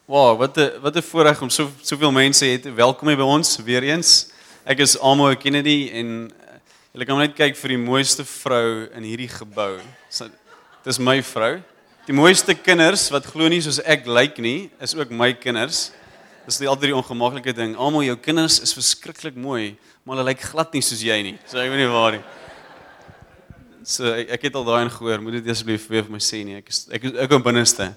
Wow, wat 'n voorreg om soveel mense het. Welkom hier by ons weer eens. Ek is Amo Kennedy en julle kan net kyk vir die mooiste vrou in hierdie gebou. Dis my vrou. Die mooiste kinders wat glo nie soos ek lyk nie, is ook my kinders. Dis altyd die ongemaklike ding. Amo, jou kinders is verskriklik mooi, maar hulle lyk glad nie soos jy nie. So ek weet nie waar nie. So ek het al daai en gehoor, moet dit asseblief weer vir my sê nie. Ek kom binneste.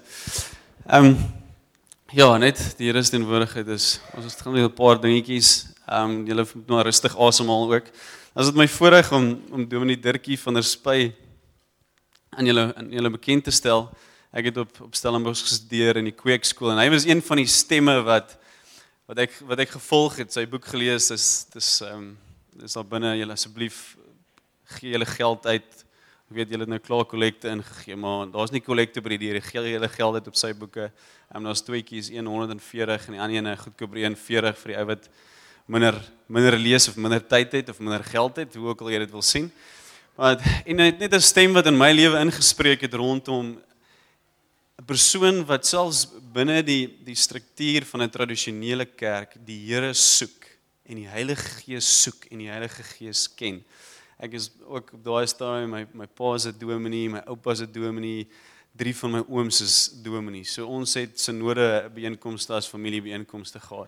Ja, net die Here se teenwoordigheid is. Ons gaan net 'n paar dingetjies. Julle moet maar rustig asemhaal ook. As dit my voorreg om Dominee Dirkie van der Spy aan julle bekend te stel. Ek het op Stellenbosch gestudeer in die kweekskool en hy was een van die stemme wat ek gevolg het. Sy boek gelees. Dis daar binne. Julle asseblief gee julle geld uit. Ek weet julle het nou klaar kollekte ingegee, maar daar's nie kollekte by die deur. Gee julle geld uit op sy boeke. Daar's tweeetjies, 140 en die ander een goedkoop 41 vir die ou wat minder lees of minder tyd het of minder geld het, hoe ook al jy dit wil sien. Maar en net 'n stem wat in my lewe ingespreek het rondom 'n persoon wat selfs binne die struktuur van 'n tradisionele kerk die Here soek en die Heilige Gees soek en die Heilige Gees ken. Ek is ook op daai stadium, my pa is 'n dominee, my oupa is 'n dominee, 3 van my ooms is dominee. So ons het synode byeenkomste as familiebyeenkomste gehad.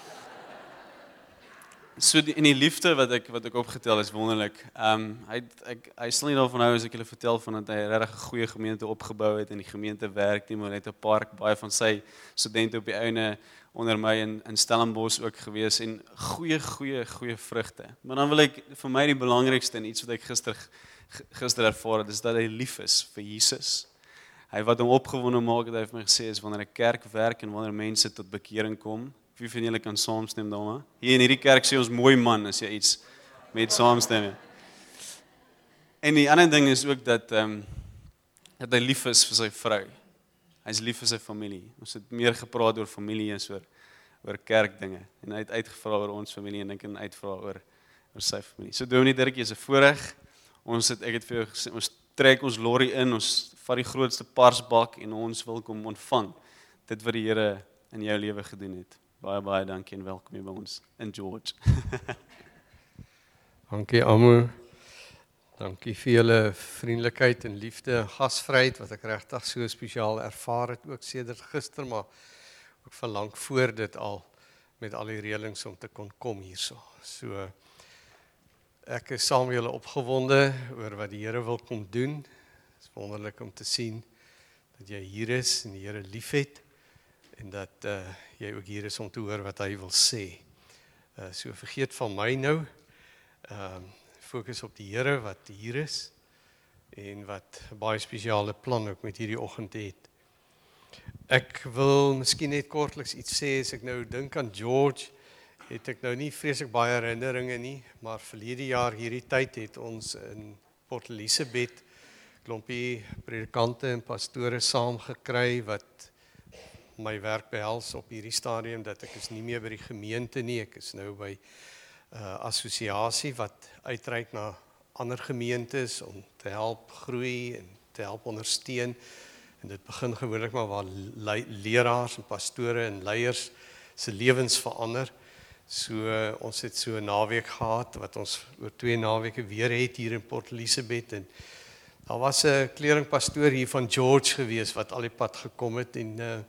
So in die liefde wat ek opgetel is wonderlik. Hy sal nie daarvan hou as ek julle vertel van dat hy regtig 'n goeie gemeente opgebou het en die gemeente werk nie, maar net 'n park, baie van sy studente op die einde onder my in Stellenbosch ook gewees en goeie vrugte. Maar dan wil ek vir my die belangrikste en iets wat ek gister ervaar het, is dat hy lief is vir Jesus. Hy wat hom opgewonde maak, het hy vir my gesê is wanneer 'n kerk werk en wanneer mense tot bekering kom. Wie van julle kan saamstem daarmee? Hier in hierdie kerk sê ons mooi man as jy iets met saamstem. En die ander ding is ook dat hy lief is vir sy vrou. Hy's lief vir sy familie. Ons het meer gepraat oor familie as oor kerkdinge. En hy het uitgevra oor ons familie en ek het uitvra oor sy familie. So Dominee Dirkie is 'n voorreg. Ek het vir jou gesê, ons trek ons lorry in, ons vat die grootste parsbak en ons wil kom ontvang dit wat die Here in jou lewe gedoen het. Baie dankie en welkom hier by ons in George. Dankie Amo. Dankie vir julle vriendelikheid en liefde en gasvryheid wat ek regtig so spesiaal ervaar het ook sedert gister, maar ook van lank voor dit al met al die reëlings om te kon kom hierso. So ek is saam met julle opgewonde oor wat die Here wil kom doen. Dit is wonderlik om te sien dat jy hier is en die Here liefhet en dat jy ook hier is om te hoor wat hy wil sê. So vergeet van my nou. Fokus op die Here wat hier is en wat 'n baie spesiale plan ook met hierdie oggend het. Ek wil miskien net kortliks iets sê as ek nou dink aan George, het ek nou nie vreeslik baie herinneringe nie, maar verlede jaar hierdie tyd het ons in Port Elizabeth klompie predikante en pastore saamgekry wat my werk behels op hierdie stadium dat ek is nie meer by die gemeente nie, ek is nou by assosiasie wat uitreik na ander gemeentes om te help groei en te help ondersteun. En dit begin gewoonlik maar waar leraars en pastore en leiers se lewens verander. So ons het so 'n naweek gehad wat ons oor 2 naweke weer het hier in Port Elizabeth en daar was 'n kleringpastoor hier van George gewees wat al die pad gekom het en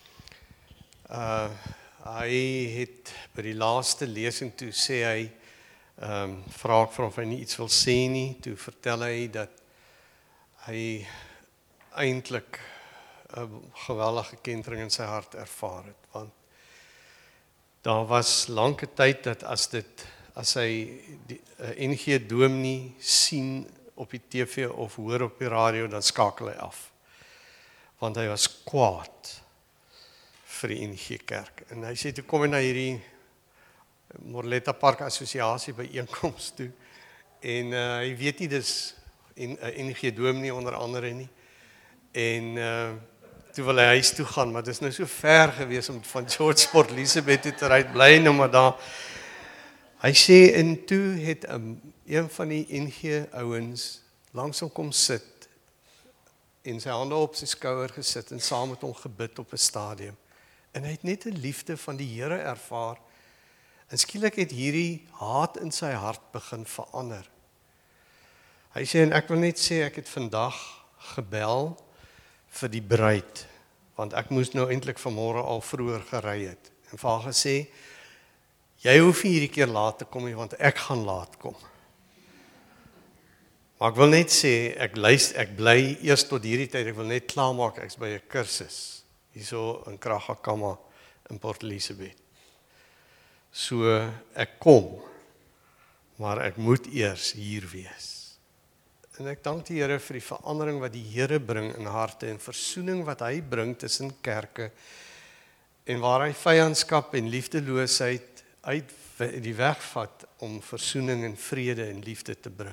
hy het by die laaste lesing toe sê hy, vra ek of hy nie iets wil sê nie, toe vertel hy dat hy eintlik 'n geweldige kentering in sy hart ervaar het, want daar was lank 'n tyd dat as hy die NG dominee sien op die TV of hoor op die radio, dan skakel hy af, want hy was kwaad vir die NG Kerk. En hy sê, toe kom hy na hierdie Morletta Park Assosiasie byeenkoms toe, en hy weet nie, dis NG dominee onder andere nie, en toe wil hy huis toe gaan, maar dit is nou so ver gewees om van George Port Elizabeth toe te ry, bly nou maar daar. Hy sê, en toe het een van die NG ouens langs hom kom sit, en sy hande op sy skouer gesit, en saam met hom gebid op 'n stadium. En hy het net 'n liefde van die Here ervaar. En skielik het hierdie haat in sy hart begin verander. Hy sê, en ek wil net sê, ek het vandag gebel vir die bruid, want ek moes nou eintlik vanmôre al vroeër gery het. En vir haar gesê, jy hoef nie hierdie keer laat te kom nie, want ek gaan laat kom. Maar ek wil net sê, ek bly eers tot hierdie tyd, ek wil net klaarmaak, ek's by 'n kursus, hierso in Kragakama in Port Elizabeth. So, ek kom, maar ek moet eers hier wees. En ek dank die Here vir die verandering wat die Here bring in harte en versoening wat hy bring tussen kerke en waar hy vyandskap en liefdeloosheid uit die weg vat om versoening en vrede en liefde te bring.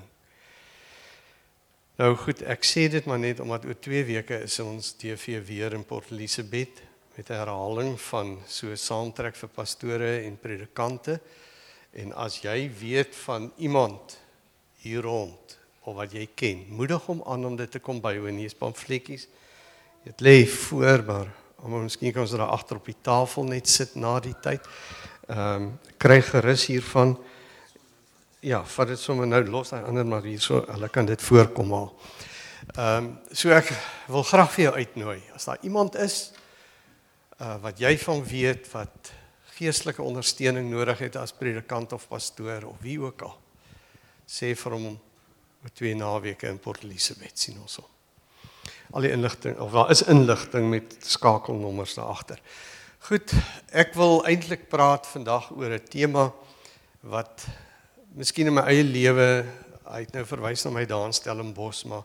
Nou goed, ek sê dit maar net omdat oor 2 weke is ons TV weer in Port Elizabeth met 'n herhaling van so 'n saamtrek vir pastore en predikante. En as jy weet van iemand hier rond of wat jy ken, moedig hom aan om dit te kom bywoon. Hier is pamfletjies. Dit lê voor, maar miskien kan ons daar agter op die tafel net sit na die tyd. Kry gerus hiervan. Ja, vat dit sommer nou los daai ander maar hierso, hulle kan dit voorkom al. So ek wil graag vir jou uitnooi. As daar iemand is wat jy van weet wat geestelike ondersteuning nodig het as predikant of pastoor of wie ook al, sê vir hom oor 2 naweke in Port Elizabeth sien ons hom. Al die inligting, of daar is inligting met skakelnommers daar agter. Goed, ek wil eintlik praat vandag oor 'n tema wat miskien in my eie lewe, hy het nou verwys na my daar in Stellenbosch, maar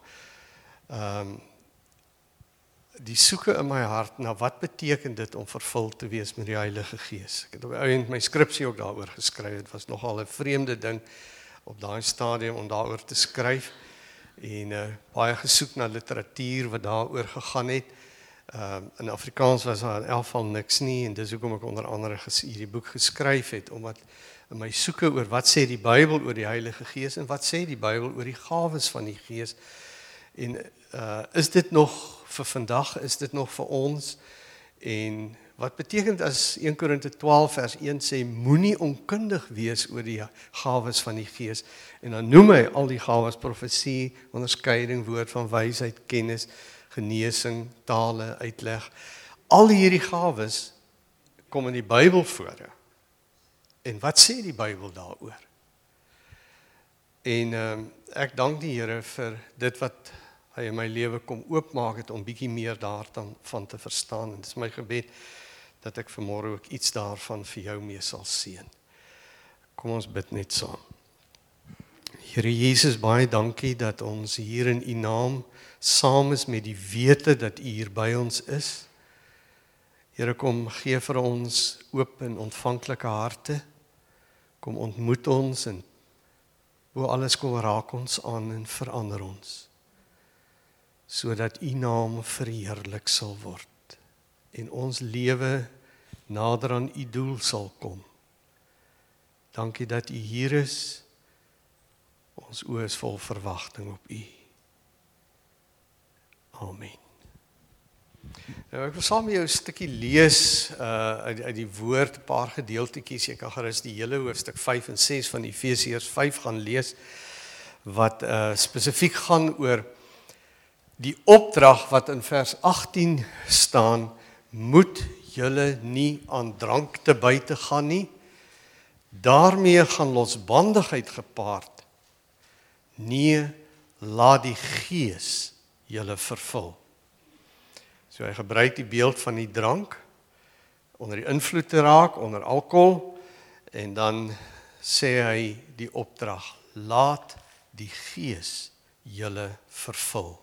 die soeke in my hart na wat beteken dit om vervul te wees met die Heilige Gees. Ek het op eintlik my skripsie ook daaroor geskryf. Dit was nogal 'n vreemde ding op daai stadium om daaroor te skryf en baie gesoek na literatuur wat daaroor gegaan het. In Afrikaans was daar in elk geval niks nie en dis hoekom ek onder andere hierdie boek geskryf het, omdat in my soeke oor wat sê die Bybel oor die Heilige Gees en wat sê die Bybel oor die gawes van die Gees en is dit nog vir vandag, is dit nog vir ons en wat beteken as 1 Korinte 12 vers 1 sê moenie onkundig wees oor die gawes van die Gees en dan noem hy al die gawes profesie, onderskeiding, woord van wysheid, kennis, genesing, tale, uitleg. Al hierdie gawes kom in die Bybel voor. En wat sê die Bybel daaroor? En ek dank die Here vir dit wat hy in my lewe kom oopmaak het om bietjie meer daarvan te verstaan. En dit is my gebed dat ek vanmôre ook iets daarvan vir jou mee sal seën. Kom ons bid net saam. Here Jesus, baie dankie dat ons hier in U naam saam is met die wete dat U hier by ons is. Here, kom gee vir ons oop en ontvanklike harte. Kom ontmoet ons en bo alles kom raak ons aan en verander ons. Sodat U naam verheerlik sal word en ons lewe nader aan U doel sal kom. Dankie dat U hier is. Ons oë is vol verwagting op U. Amen. Nou, ek wil saam met jou 'n stukkie lees uit die woord, 'n paar gedeeltetjies. Jy kan gerus die hele hoofstuk 5 en 6 van Efesiërs 5 gaan lees wat spesifiek gaan oor die opdrag wat in vers 18 staan, moet julle nie aan drank te buite gaan nie. Daarmee gaan losbandigheid gepaard. Nee, laat die Gees julle vervul. So hy gebruik die beeld van die drank, onder die invloed te raak, onder alkohol, en dan sê hy die opdrag, laat die Gees julle vervul.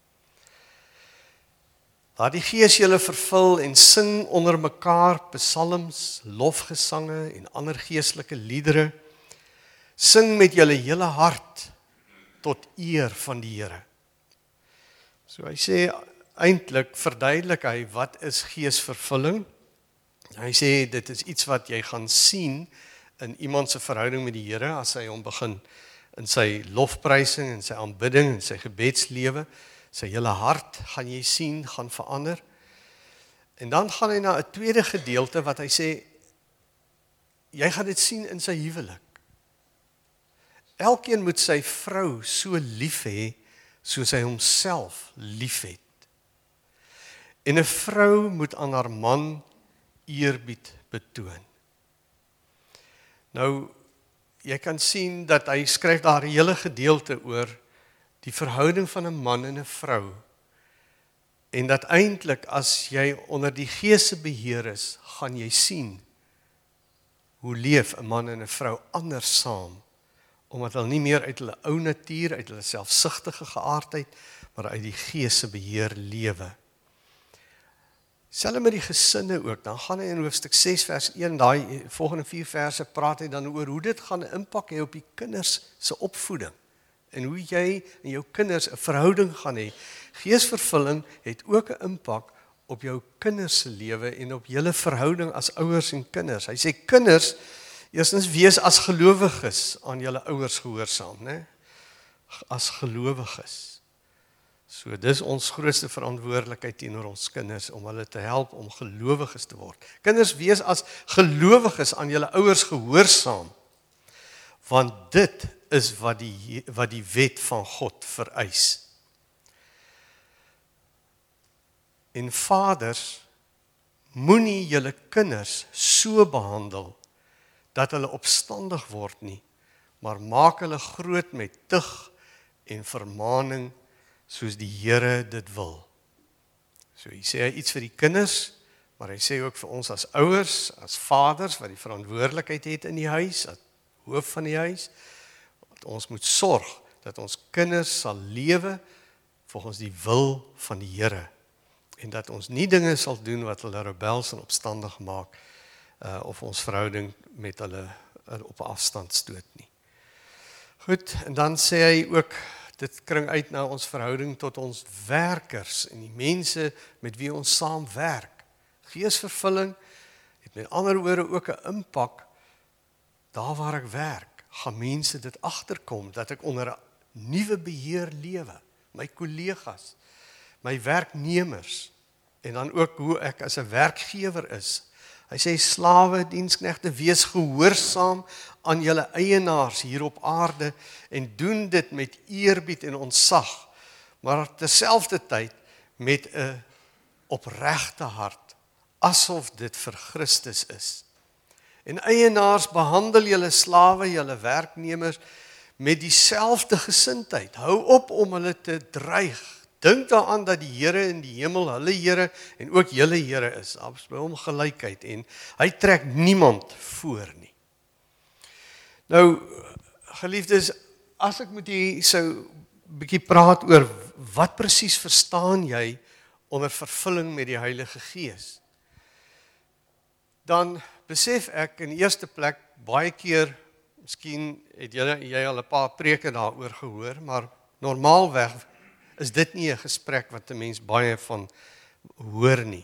Laat die Gees julle vervul en sing onder mekaar psalms, lofgesange en ander geestelike liedere. Sing met julle hele hart tot eer van die Here. So hy sê eintlik verduidelik hy wat is geesvervulling. Hy sê dit is iets wat jy gaan sien in iemand se verhouding met die Here as hy hom begin in sy lofprysing en sy aanbidding en sy gebedslewe. Sy hele hart gaan jy sien gaan verander. En dan gaan hy na 'n tweede gedeelte wat hy sê, jy gaan dit sien in sy huwelik. Elkeen moet sy vrou so lief hê, soos hy homself lief het. En 'n vrou moet aan haar man eerbied betoon. Nou, jy kan sien dat hy skryf daar 'n hele gedeelte oor die verhouding van 'n man en 'n vrou. En dat eintlik as jy onder die Gees se beheer is, gaan jy sien hoe leef 'n man en 'n vrou anders saam, omdat hulle nie meer uit hulle ou natuur, uit hulle selfsugtige geaardheid, maar uit die Gees se beheer lewe. Selfs met die gesinne ook, dan gaan hy in hoofstuk 6 vers 1, daai volgende 4 verse praat hy dan oor hoe dit gaan 'n impak hê op die kinders se opvoeding en hoe jy en jou kinders 'n verhouding gaan hê. Geesvervulling het ook 'n impak op jou kinders se lewe en op julle verhouding as ouers en kinders. Hy sê kinders, eerstens wees as gelowiges aan julle ouers gehoorsaam, né? As gelowiges. So dis ons grootste verantwoordelikheid teenoor ons kinders om hulle te help om gelowiges te word. Kinders, wees as gelowiges aan julle ouers gehoorsaam, want dit is wat die wet van God vereis. En vaders, moenie julle kinders so behandel dat hulle opstandig word nie, maar maak hulle groot met tug en vermaaning soos die Here dit wil. So hy sê hy iets vir die kinders, maar hy sê ook vir ons as ouers, as vaders wat die verantwoordelikheid het in die huis, as hoof van die huis, dat ons moet sorg dat ons kinders sal lewe volgens die wil van die Here en dat ons nie dinge sal doen wat hulle rebels en opstandig maak of ons verhouding met hulle op 'n afstand stoot nie. Goed, en dan sê hy ook dit kring uit na ons verhouding tot ons werkers en die mense met wie ons saam werk. Geesvervulling het met ander woorde ook 'n impak daar waar ek werk. Gaan mense dit agterkom dat ek onder 'n nuwe beheer lewe. My kollegas, my werknemers en dan ook hoe ek as 'n werkgewer is. Hy sê slawe, diensknegte, wees gehoorsaam aan julle eienaars hier op aarde en doen dit met eerbied en ontzag, maar terselfdertyd met 'n opregte hart, asof dit vir Christus is. En eienaars, behandel julle slawe, julle werknemers met dieselfde gesindheid. Hou op om hulle te dreig. Dink daaraan dat die Here in die hemel hulle Here en ook julle Here is. Daar's by hom gelykheid en hy trek niemand voor nie. Nou, geliefdes, as ek met julle sou 'n bietjie praat oor wat presies verstaan jy onder vervulling met die Heilige Gees, dan besef ek in die eerste plek baie keer, miskien het jy al 'n paar preke daaroor gehoor, maar normaalweg is dit nie 'n gesprek wat 'n mens baie van hoor nie.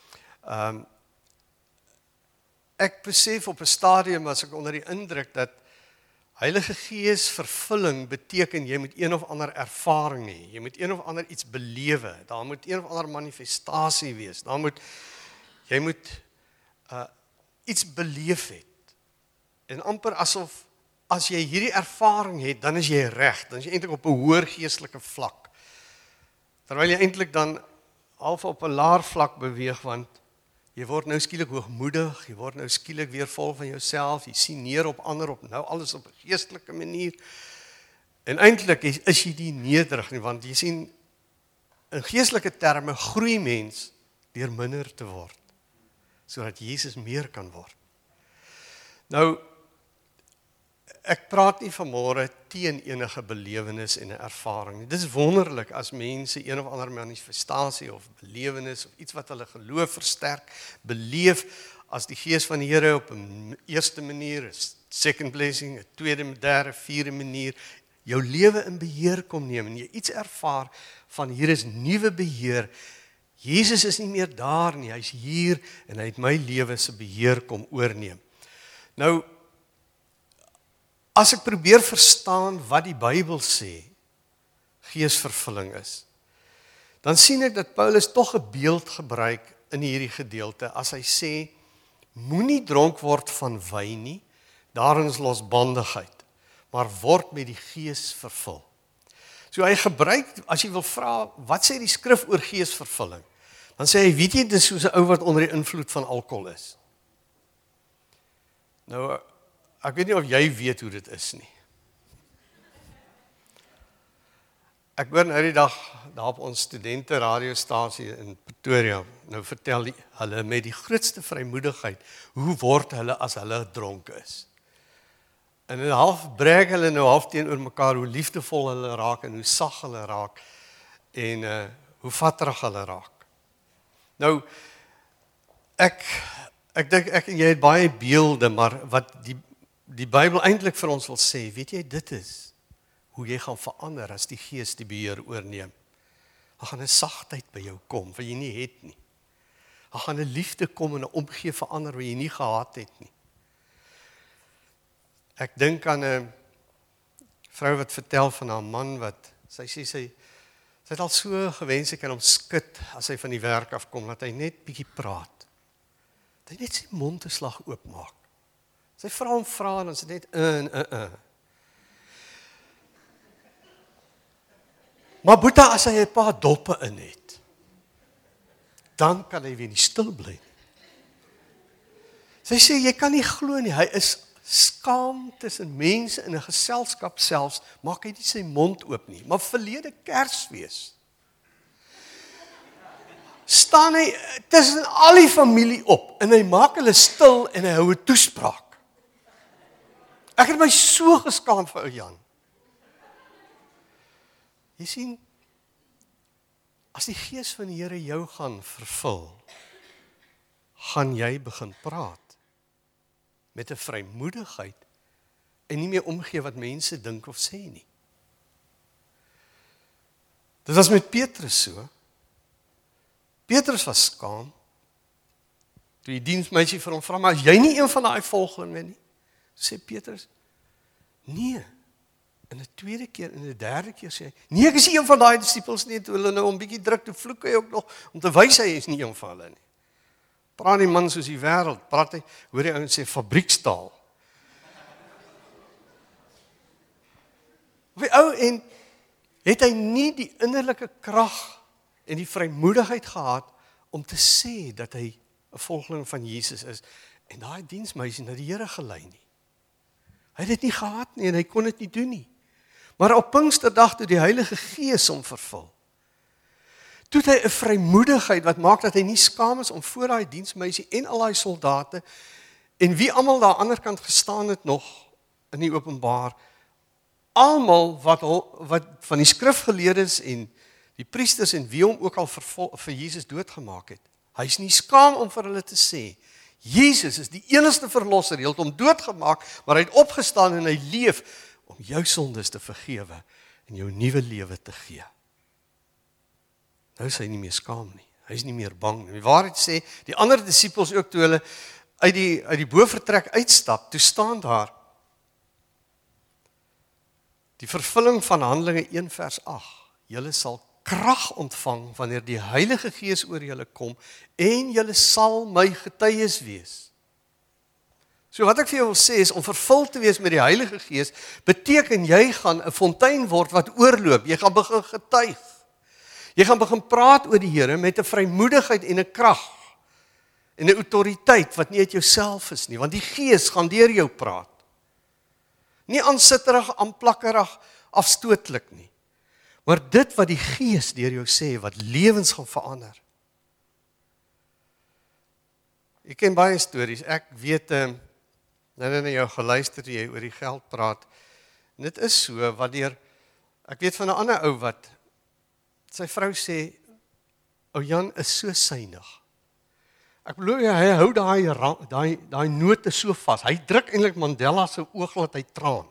Ek besef op 'n stadium as ek onder die indruk dat Heilige Gees vervulling beteken jy moet een of ander ervaring hê, jy moet een of ander iets belewe, daar moet een of ander manifestasie wees, jy moet iets beleef het. En amper asof as jy hierdie ervaring het, dan is jy reg, dan is jy eintlik op 'n hoër geestelike vlak. Terwyl jy eintlik dan half op 'n laer vlak beweeg, want jy word nou skielik hoogmoedig, jy word nou skielik weer vol van jouself, jy sien neer op ander op nou alles op 'n geestelike manier. En eintlik is jy nie nederig nie, want jy sien in geestelike terme groei mens deur minder te word, sodat Jesus meer kan word. Nou, ek praat nie vanmôre teen enige belewenis en 'n ervaring nie. Dit is wonderlik as mense een of ander manifestasie of belewenis of iets wat hulle geloof versterk, beleef as die Gees van die Here op 'n eerste manier, 'n second blessing, 'n tweede, derde, vierde manier, jou lewe in beheer kom neem en jy iets ervaar van hier is nuwe beheer. Jesus is nie meer daar nie, hy's hier en hy het my lewe se beheer kom oorneem. Nou, as ek probeer verstaan wat die Bybel sê, geesvervulling is, dan sien ek dat Paulus tog 'n beeld gebruik in hierdie gedeelte as hy sê, moenie dronk word van wyn nie, daarin is losbandigheid, maar word met die gees vervul. So hy gebruik, as jy wil vra, wat sê die skrif oor geesvervulling? Dan sê hy, weet jy, dis soos 'n ou wat onder die invloed van alkohol is. Nou, ek weet nie of jy weet hoe dit is nie. Ek hoor nou die dag, daar op ons studente radiostasie in Pretoria, nou vertel hulle met die grootste vrymoedigheid, hoe word hulle as hulle dronk is. En in half breek hulle nou half teenoor mekaar, hoe liefdevol hulle raak, en hoe sag hulle raak, en hoe vatterig hulle raak. Nou, ek dink ek en jy het baie beelde, maar wat die Bybel eintlik vir ons wil sê, weet jy, dit is hoe jy gaan verander as die Gees die beheer oorneem. Daar gaan 'n sagtheid by jou kom wat jy nie het nie. Daar gaan 'n liefde kom en 'n omgee verander wat jy nie gehad het nie. Ek dink aan 'n vrou wat vertel van haar man wat sy sê sy het al so gewens sy kan hom skud as hy van die werk afkom, dat hy net bietjie praat. Dat hy net sy mond 'n slag oopmaak. Sy vra hom vra en dan sê net Maar Boeta, as hy 'n paar doppe in het, dan kan hy weer nie stil bly. Sy sê, jy kan nie glo nie, hy is skaam tussen mense in 'n geselskap selfs, maak hy nie sy mond oop nie. Maar verlede Kersfees staan hy tussen al die familie op, en hy maak hulle stil, en hy hou 'n toespraak. Ek het my so geskaam vir ou Jan. Jy sien, as die Gees van die Here jou gaan vervul, gaan jy begin praat met 'n vrymoedigheid en nie meer omgee wat mense dink of sê nie. Dit was met Petrus so. Petrus was skaam. Toe die diensmeisie vir hom vra, maar is jy nie een van daai volgelinge nie? Sê Petrus, nee. En 'n tweede keer en 'n derde keer sê hy, nee, ek is nie een van daai disippels nie, toe hulle nou 'n bietjie druk, toe vloek hy ook nog, om te wys hy is nie een van hulle nie. Praat die man soos die wêreld, praat hy, hoor die ouens sê, fabriekstaal. Of die ou, en het hy nie die innerlike krag en die vrymoedigheid gehad, om te sê dat hy 'n volgeling van Jesus is, en daai diensmeisie na die Here gelei nie. Hy het dit nie gehad nie, en hy kon dit nie doen nie. Maar op Pinksterdag toe die Heilige Gees hom vervul, toe het hy 'n vrymoedigheid wat maak dat hy nie skaam is om voor daai diensmeisie en al daai soldate en wie almal daar aan die ander kant gestaan het nog in die openbaar, almal wat van die skrifgeleerdes en die priesters en wie hom ook al vir Jesus doodgemaak het. Hy is nie skaam om vir hulle te sê, Jesus is die enigste verlosser, hy het hom doodgemaak, maar hy het opgestaan en hy leef om jou sondes te vergewe en jou nuwe lewe te gee. Nou is hy nie meer skaam nie. Hy is nie meer bang nie. Die waarheid sê, die ander disippels ook toe hulle uit die bovertrek uitstap, toe staan daar die vervulling van Handelinge 1 vers 8. Julle sal krag ontvang wanneer die Heilige Gees oor julle kom en julle sal my getuies wees. So wat ek vir jou wil sê is, om vervul te wees met die Heilige Gees, beteken jy gaan 'n fontein word wat oorloop. Jy gaan begin getuig. Jy gaan begin praat oor die Here met 'n vrymoedigheid en 'n krag en 'n autoriteit wat nie uit jouself is nie, want die Gees gaan deur jou praat. Nie aansitterig, aanplakkerig, afstootlik nie. Maar dit wat die Gees deur jou sê, wat lewens gaan verander. Ek ken baie stories. Ek weet, nou na jou geluister jy oor die geld praat. En dit is so, wanneer, ek weet van 'n ander ou wat, sy vrou sê, ou Jan is so suinig. Ek belowe jy, hy hou daai note so vas. Hy druk eintlik Mandela se oog laat hy traan.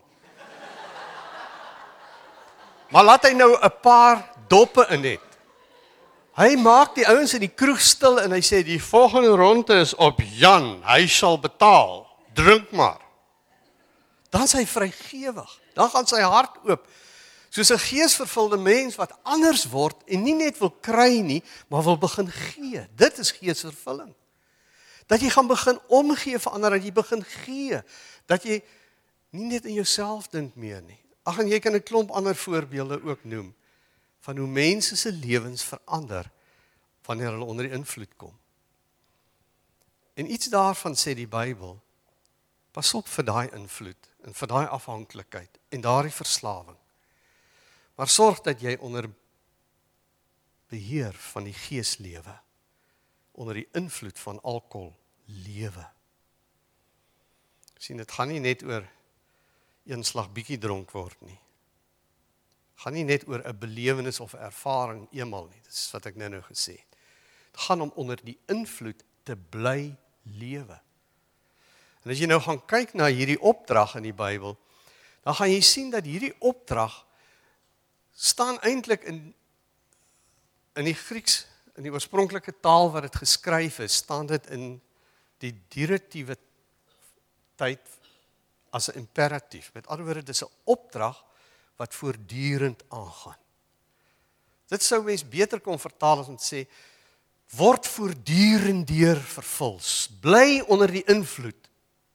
Maar laat hy nou 'n paar doppe in het. Hy maak die ouens in die kroeg stil en hy sê, die volgende ronde is op Jan, hy sal betaal, drink maar. Dan is hy vrygewig, dan gaan sy hart oop. Soos 'n geesvervulde mens wat anders word en nie net wil kry nie, maar wil begin gee. Dit is geesvervulling. Dat jy gaan begin omgee vir ander, dat jy begin gee, dat jy nie net in jouself dink meer nie. Ag, en jy kan 'n klomp ander voorbeelde ook noem, van hoe mense se lewens verander, wanneer hulle onder die invloed kom. En iets daarvan sê die Bybel, pas op vir daai invloed, en vir daai afhanklikheid, en daardie verslawing. Maar sorg dat jy onder beheer van die gees lewe, onder die invloed van alkohol lewe. Sien, dit gaan nie net oor een slag bietjie dronk word nie. Gaan nie net oor 'n belewenis of 'n ervaring eenmal nie. Dis wat ek nou gesê het. Dit gaan om onder die invloed te bly lewe. En as jy nou gaan kyk na hierdie opdrag in die Bybel, dan gaan jy sien dat hierdie opdrag staan eintlik in die Grieks, in die oorspronklike taal wat dit geskryf is, staan dit in die direktiewe tyd as 'n imperatief. Met ander woorde, dis 'n opdrag wat voortdurend aangaan. Dit sou mens beter kon vertaal as om te sê, word voortdurend deur vervul. Bly onder die invloed.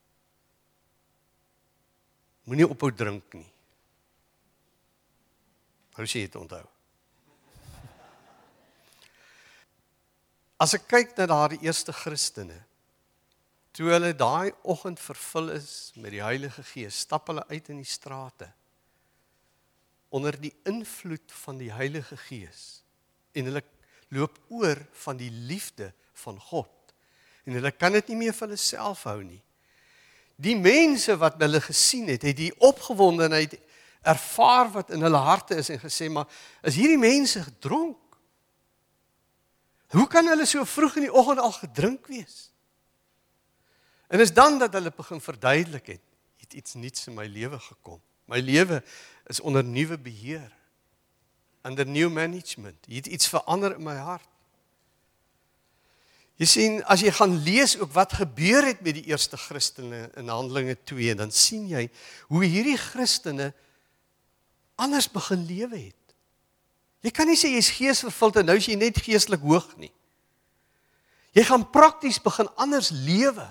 Moenie ophou drink nie. Hoe sê jy dit onthou? As ek kyk na daardie eerste Christene, toe hulle daai oggend vervul is met die Heilige Gees, stap hulle uit in die strate, onder die invloed van die Heilige Gees, en hulle loop oor van die liefde van God, en hulle kan dit nie meer vir hulle self hou nie. Die mense wat hulle gesien het, het die opgewondenheid ervaar wat in hulle harte is, en gesê, maar is hierdie mense gedronk? Hoe kan hulle so vroeg in die oggend al gedrink wees? En is dan dat hulle begin verduidelik het iets niets in my lewe gekom. My lewe is onder nuwe beheer, under new management. Hier het iets verander in my hart. Jy sien, as jy gaan lees ook wat gebeur het met die eerste Christene in Handelinge 2, dan sien jy hoe hierdie Christene anders begin lewe het. Jy kan nie sê jy is geesvervuld en nou is jy net geestelik hoog nie. Jy gaan prakties begin anders lewe.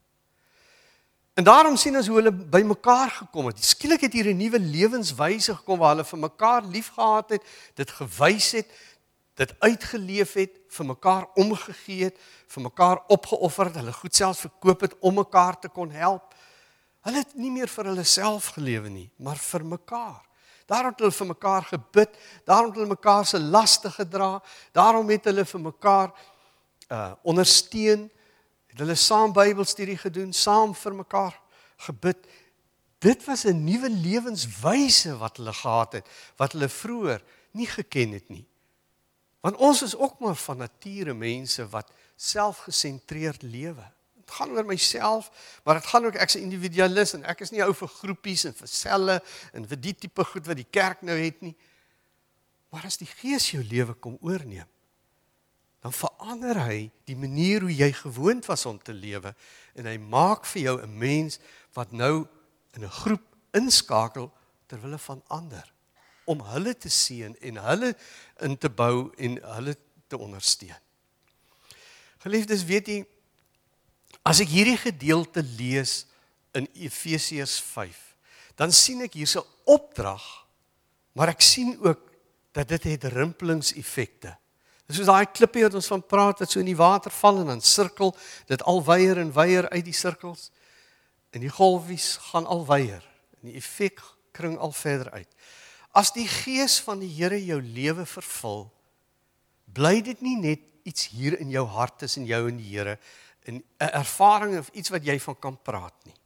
En daarom sien ons hoe hulle by mekaar gekom het. Skielik het hier 'n nuwe lewenswyse gekom waar hulle vir mekaar liefgehad het, dit gewys het, dit uitgeleef het, vir mekaar omgegee het, vir mekaar opgeoffer het, hulle goed selfs verkoop het om mekaar te kon help. Hulle het nie meer vir hulle self gelewe nie, maar vir mekaar. Daarom het hulle vir mekaar gebid, daarom het hulle mekaar se laste gedra, daarom het hulle vir mekaar ondersteun, het hulle saam Bybelstudie gedoen, saam vir mekaar gebid. Dit was 'n nuwe lewenswyse wat hulle gehad het, wat hulle vroeër nie geken het nie. Want ons is ook maar van nature mense wat selfgesentreerd lewe. Het gaan oor myself, maar het gaan ook, ek is 'n individualist en ek is nie ou vir groepies en vir selle en vir die tipe goed wat die kerk nou het nie. Maar as die Gees jou lewe kom oorneem, dan verander hy die manier hoe jy gewoond was om te lewe en hy maak vir jou 'n mens wat nou in 'n groep inskakel ter wille van ander, om hulle te seën en hulle in te bou en hulle te ondersteun. Geliefdes, weet jy, as ek hierdie gedeelte lees in Efesiërs 5, dan sien ek hier's 'n opdrag, maar ek sien ook dat dit het rimpelingseffekte. Dis soos daai klippie wat ons van praat, wat so in die water val en dan sirkel, dit al weier en weier uit die sirkels, en die golfies gaan al weier, en die effek kring al verder uit. As die Gees van die Here jou lewe vervul, bly dit nie net iets hier in jou hart tussen jou en die Here, 'n ervaring of iets wat jy van kan praat nie.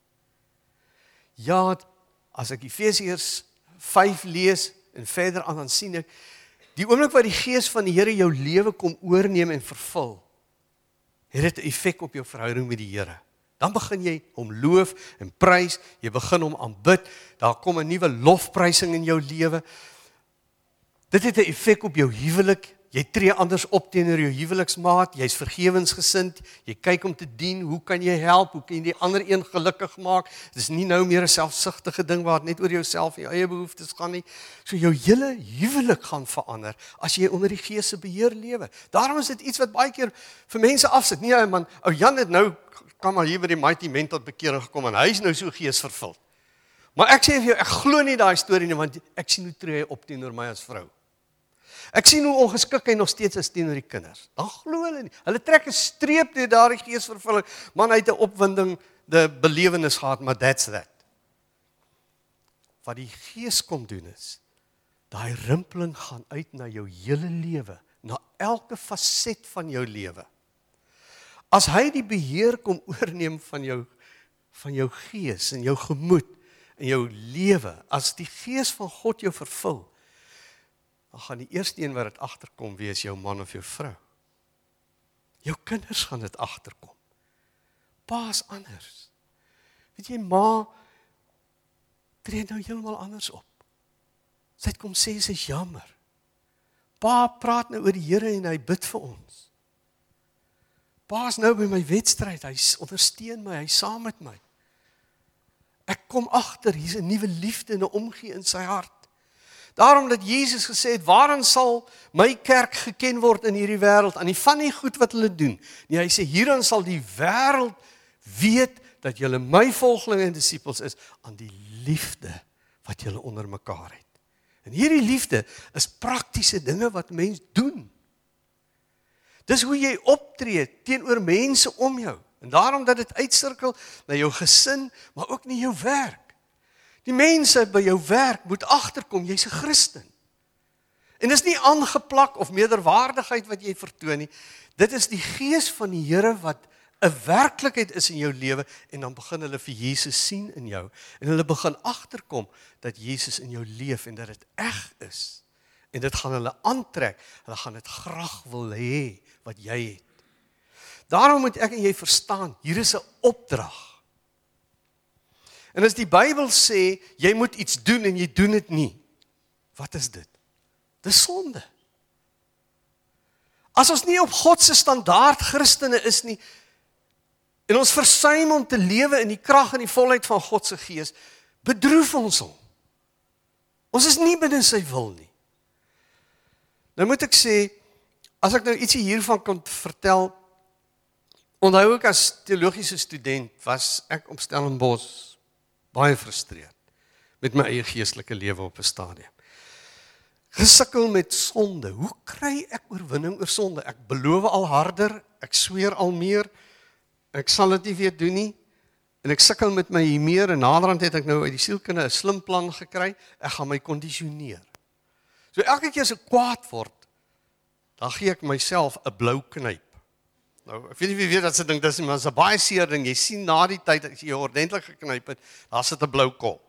Ja, as ek Efesiërs 5 lees en verder aan, dan sien ek, die oomblik wat die Gees van die Here jou lewe kom oorneem en vervul, het dit 'n effek op jou verhouding met die Here. Dan begin jy hom loof en prys, jy begin hom aanbid, daar kom 'n nuwe lofprysing in jou lewe. Dit het 'n effek op jou huwelik, jy tree anders op teenoor jou huweliksmaat, jy's vergewensgesind, jy kyk om te dien, hoe kan jy help, hoe kan jy die ander een gelukkig maak? Dit is nie nou meer 'n selfsugtige ding waar dit net oor jouself en jou eie behoeftes gaan nie. So jou hele huwelik gaan verander as jy onder die Gees se beheer lewe. Daarom is dit iets wat baie keer vir mense afsit. Nee man, ou Jan het nou kan maar hier by die Mighty Men tot bekering gekom en hy is nou so geesvervuld. Maar ek sê vir jou, ek glo nie daai storie nie, want ek sien hoe tree hy op teenoor my as vrou. Ek sien hoe ongeskik hy nog steeds is teenoor die kinders. Dan glo hulle nie. Hulle trek 'n streep deur daardie geesvervulling. Man, hy het 'n opwinding, die belewenis gehad, maar that's that. Wat die Gees kom doen is, daai rimpeling gaan uit na jou hele lewe, na elke faset van jou lewe. As hy die beheer kom oorneem van jou gees en jou gemoed en jou lewe, as die Gees van God jou vervul, dan gaan die eerste een wat dit agterkom wees jou man of jou vrou. Jou kinders gaan dit agterkom. Pa is anders. Weet jy, ma tree nou heeltemal anders op. Sy het kom sê sy is jammer. Pa praat nou oor die Here en hy bid vir ons. Pa is nou by my wedstryd, hy ondersteun my, hy is saam met my. Ek kom agter, hier's 'n nuwe liefde en 'n omgee in sy hart. Daarom dat Jesus gesê het, waarin sal my kerk geken word in hierdie wêreld, aan die van die goed wat hulle doen. Nee, hy sê, hierin sal die wêreld weet dat julle my volgelinge en disippels is, aan die liefde wat julle onder mekaar het. En hierdie liefde is praktiese dinge wat mens doen. Dis hoe jy optree teenoor mense om jou. En daarom dat dit uitsirkel na jou gesin, maar ook na jou werk. Die mense by jou werk moet agterkom, jy's 'n Christen. En dis nie aangeplak of meerderwaardigheid wat jy vertoon nie. Dit is die Gees van die Here wat 'n werklikheid is in jou lewe en dan begin hulle vir Jesus sien in jou. En hulle begin agterkom dat Jesus in jou leef en dat dit reg is. En dit gaan hulle aantrek. Hulle gaan dit graag wil hê wat jy het. Daarom moet ek en jy verstaan, hier is 'n opdrag. En as die Bybel sê, jy moet iets doen en jy doen dit nie, wat is dit? Dis sonde. As ons nie op God se standaard Christene is nie, en ons versuim om te lewe in die krag en die volheid van God se Gees, bedroef ons hom. Ons is nie binne sy wil nie. Nou moet ek sê, as ek nou ietsie hiervan kan vertel, onthou ek as teologiese student, was ek op Stellenbosch baie frustreerd met my eie geestelike lewe op 'n stadium. Gesukkel met sonde. Hoe kry ek oorwinning oor sonde? Ek beloof al harder, ek sweer al meer, ek sal dit nie weer doen nie, en ek sukkel met my hier meer, en naderhand het ek nou uit die sielkunde 'n slim plan gekry, ek gaan my kondisioneer. So elke keer as ek kwaad word, dan gee ek myself 'n blou knyp. Nou, ek weet nie wie weet dat se ding dis nie, maar dit is 'n baie seer ding. Jy sien na die tyd as jy jou ordentlik geknyp het, daar sit 'n blou kol.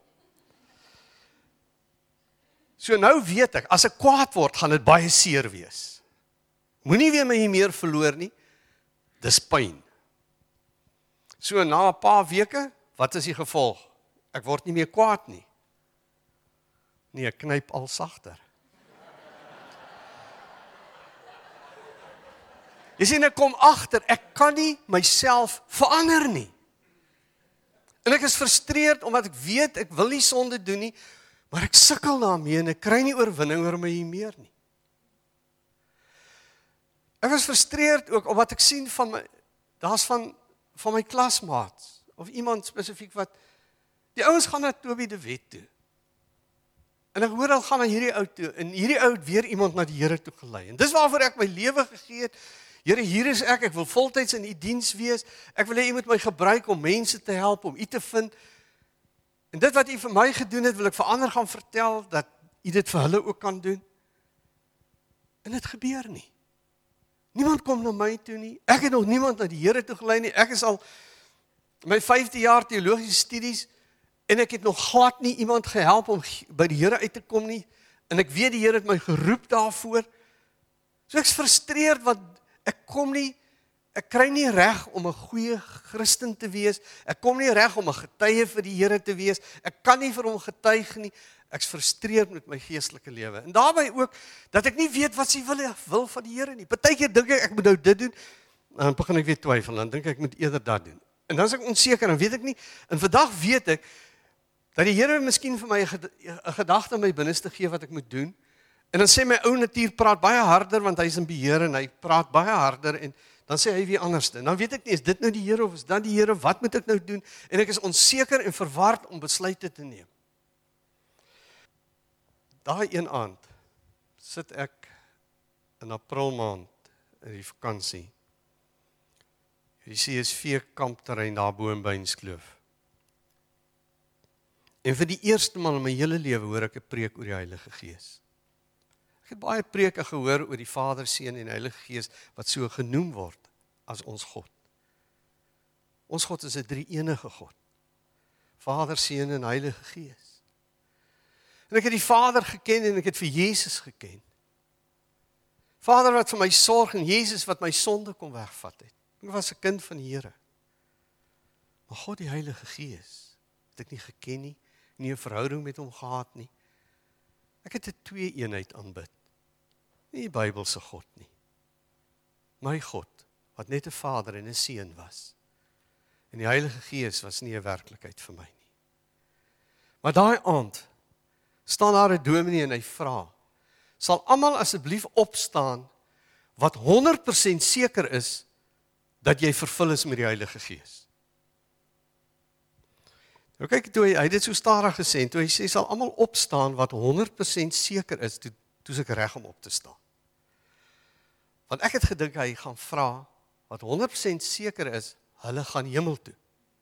So nou weet ek, as ek kwaad word, gaan dit baie seer wees. Moenie weer my hier meer verloor nie. Dis pyn. So na 'n paar weke, wat is die gevolg? Ek word nie meer kwaad nie. Nee, ek knyp al sagter. Jy sien, ek kom agter, ek kan nie myself verander nie. En ek is frustreerd, omdat ek weet, ek wil nie sonde doen nie, maar ek sukkel daarmee, en ek kry nie oorwinning oor my hier meer nie. Ek was frustreerd ook, omdat ek sien daar's van my klasmaats, of iemand spesifiek wat, die ouens gaan na Toby de Wet toe. En ek hoor, hulle gaan na hierdie ou toe, en hierdie ou het weer iemand na die Here toe gelei. En dis waarvoor ek my lewe gegee het. Here, hier is ek wil voltyds in u diens wees, ek wil hê u moet my gebruik om mense te help, om u te vind, en dit wat u vir my gedoen het, wil ek vir ander gaan vertel, dat u dit vir hulle ook kan doen, en dit gebeur nie. Niemand kom na my toe nie, ek het nog niemand na die Here toe gelei nie, ek is al my 5de jaar teologiese studies, en ek het nog glad nie iemand gehelp om by die Here uit te kom nie, en ek weet die Here het my geroep daarvoor, so ek is frustreerd, want ek Ek kry nie reg om 'n goeie Christen te wees. Ek kom nie reg om 'n getuie vir die Here te wees. Ek kan nie vir hom getuig nie. Ek's frustreerd met my geestelike lewe. En daarbey ook dat ek nie weet wat sy wil van die Here nie. Partykeer dink ek moet nou dit doen, en dan begin ek weer twyfel, dan dink ek moet eerder dat doen. En dan is ek onseker, dan weet ek nie. En vandag weet ek dat die Here miskien vir my 'n gedagte in my binneste gee wat ek moet doen. En dan sê my ou natuur praat baie harder want hy's in beheer en hy praat baie harder en dan sê hy weer anderste. En dan weet ek nie, is dit nou die Here of is dit die Here? Wat moet ek nou doen? En ek is onseker en verward om besluite te neem. Daai een aand sit ek in April maand in die vakansie. Die CSV kampterrein daar bo in Beinskloof. En vir die eerste maal in my hele lewe hoor ek 'n preek oor die Heilige Gees. Ek het baie preke gehoor oor die Vader, Seun en Heilige Gees wat so genoem word as ons God. Ons God is 'n drie-enige God. Vader, Seun en Heilige Gees. En ek het die Vader geken en ek het vir Jesus geken. Vader wat vir my sorg en Jesus wat my sonde kom wegvat het. Ek was 'n kind van die Here. Maar God die Heilige Gees het ek nie geken nie 'n verhouding met hom gehad nie. Ek het 'n twee-eenheid aanbid. Nie die Bybelse God nie. My God, wat net 'n Vader en 'n Seun was. En die Heilige Gees was nie 'n werklikheid vir my nie. Maar daai aand staan daar 'n dominee en hy vra, sal almal asseblief opstaan wat 100% seker is dat jy vervul is met die Heilige Gees. Nou kyk, toe hy dit so stadig gesê, en toe hy sê, sal almal opstaan wat 100% seker is, toe is ek reg om op te staan. Want ek het gedink, hy gaan vra, wat 100% seker is, hulle gaan hemel toe.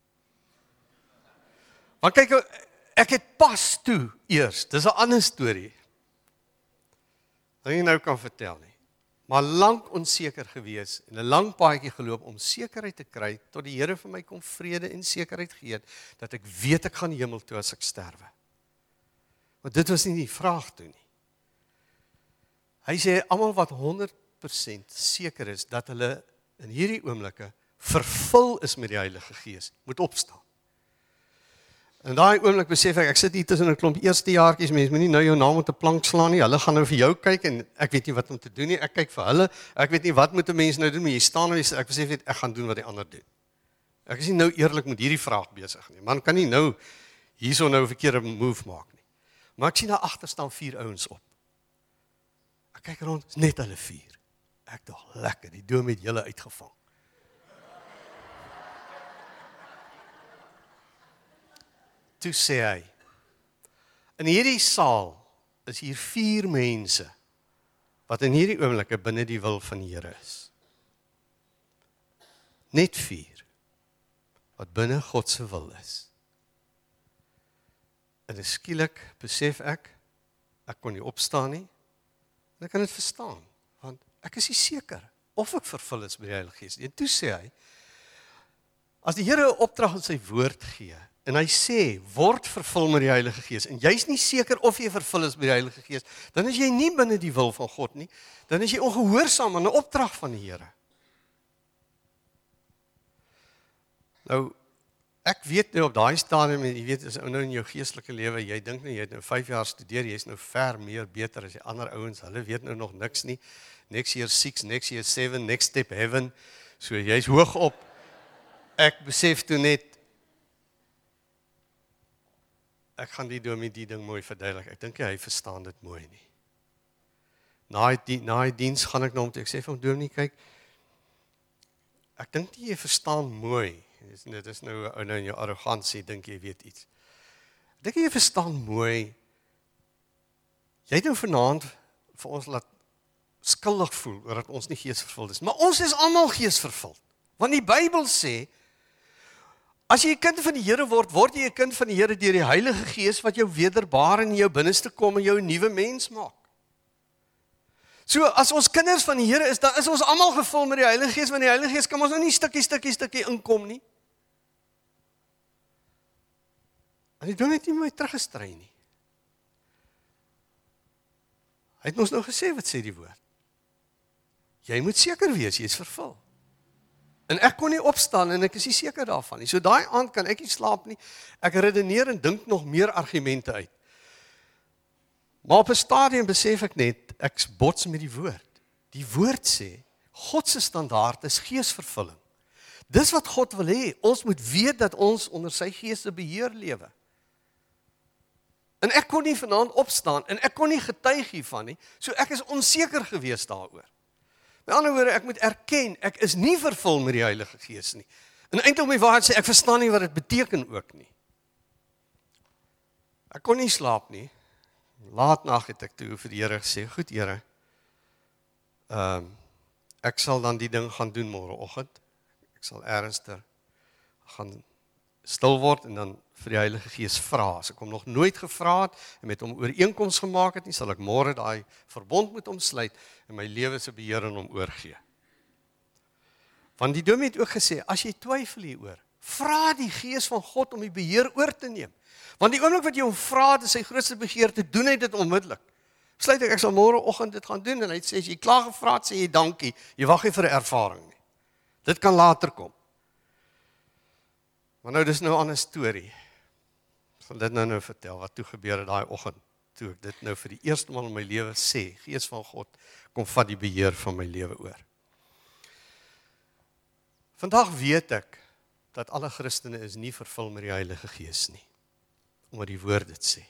Want kyk, ek het pas toe eers, dis 'n ander storie. Dat jy nou kan vertel nie. Maar lank onseker gewees, en 'n lang paadjie geloop om sekerheid te kry, tot die Here vir my kom vrede en sekerheid gee, dat ek weet ek gaan hemel toe as ek sterwe. Want dit was nie die vraag toe nie. Hy sê, almal wat 100% seker is, dat hulle in hierdie oomblikke vervul is met die Heilige Gees, moet opstaan. En daai oomblik besef ek sit hier tussen 'n klomp eerstejaartjies, mense moenie nou jou naam op 'n plank slaan nie, hulle gaan nou vir jou kyk en ek weet nie wat om te doen nie, ek kyk vir hulle, ek weet nie wat moet 'n mens nou doen, maar jy staan en ek besef net, ek gaan doen wat die ander doen. Ek is nie nou eerlik met hierdie vraag besig nie, man kan nie nou hierso nou 'n verkeerde move maak nie. Maar ek sien daar agter staan 4 ouens op. Ek kyk rond, is net hulle 4. Ek dink, lekker, die doom het julle uitgevang. Toe sê hy, in hierdie saal is hier 4 mense wat in hierdie oomblikke binne die wil van die Here is. Net 4 wat binne God se wil is. En skielik besef ek kon nie opstaan nie, en ek kan dit verstaan, want ek is nie seker of ek vervul is met die Heilige Gees. En toe sê hy, as die Here 'n opdrag in sy woord gee, en hy sê, word vervul met die Heilige Gees, en jy is nie seker of jy vervul is met die Heilige Gees, dan is jy nie binne die wil van God nie, dan is jy ongehoorsaam aan 'n opdrag van die Here. Nou, ek weet nou op daai stadium, jy weet, as ou nou in jou geestelike lewe, jy dink nou, jy het nou 5 jaar studeer, jy is nou ver meer beter as die ander ouens, hulle weet nou nog niks nie, next year 6, next year 7, next step heaven, so jy is hoog op. Ek besef toe net, ek gaan die dominee die ding mooi verduidelik. Ek dink hy verstaan dit mooi nie. Na die diens gaan ek na hom toe. Ek sê vir hom, dominee, kyk, ek dink nie jy verstaan mooi. Dit is nou in jou arrogansie, dink jy weet iets. Ek dink jy verstaan mooi. Jy het nou vanaand vir ons laat skuldig voel oor dat ons nie geesvervuld is. Maar ons is almal geesvervuld. Want die Bybel sê, as jy 'n kind van die Here word, word jy 'n kind van die Here deur die Heilige Gees wat jou wederbaar in jou binneste kom en jou 'n nuwe mens maak. So as ons kinders van die Here is, dan is ons almal gevul met die Heilige Gees, want die Heilige Gees kan ons nou nie stukkie inkom nie. En die ding het nie my teruggestry nie. Hy het ons nou gesê, wat sê die woord? Jy moet seker wees, jy is vervul. En ek kon nie opstaan en ek is nie seker daarvan nie. So daai aand kan ek nie slaap nie. Ek redeneer en dink nog meer argumente uit. Maar op 'n stadium besef ek net, ek bots met die woord. Die woord sê, God se standaard is geesvervulling. Dis wat God wil hê. Ons moet weet dat ons onder sy gees se beheer lewe. En ek kon nie vanaand opstaan en ek kon nie getuig hiervan nie. So ek is onseker gewees daaroor. Met ander woorde, ek moet erken, ek is nie vervul met die Heilige Gees nie. En eintlik om die waarheid sê, ek verstaan nie wat dit beteken ook nie. Ek kon nie slaap nie. Laatnag het ek toe vir die Here gesê, goed Here, ek sal dan die ding gaan doen môreoggend. Ek sal ernstig gaan stil word en dan vir die Heilige Gees vra. As ek hom nog nooit gevra het en met hom ooreenkoms gemaak het nie, sal ek môre daai verbond met hom sluit en my lewe se beheer aan hom oorgee. Want die dominee het ook gesê, as jy twyfel hieroor, vra die Gees van God om die beheer oor te neem. Want die oomblik wat jy hom vra, dis sy grootste begeerte, doen hy dit onmiddellik. Besluit ek sal môreoggend dit gaan doen en hy sê as jy klaar gevra het, sê jy dankie. Jy wag nie vir 'n ervaring nie. Dit kan later kom. Maar nou dis nou 'n ander storie. Ek sal dit nou vertel wat toe gebeur het daai oggend toe ek dit nou vir die eerste maal in my lewe sê, Gees van God, kom vat die beheer van my lewe oor. Vandag weet ek dat alle Christene is nie vervul met die Heilige Gees nie, omdat die woord dit sê.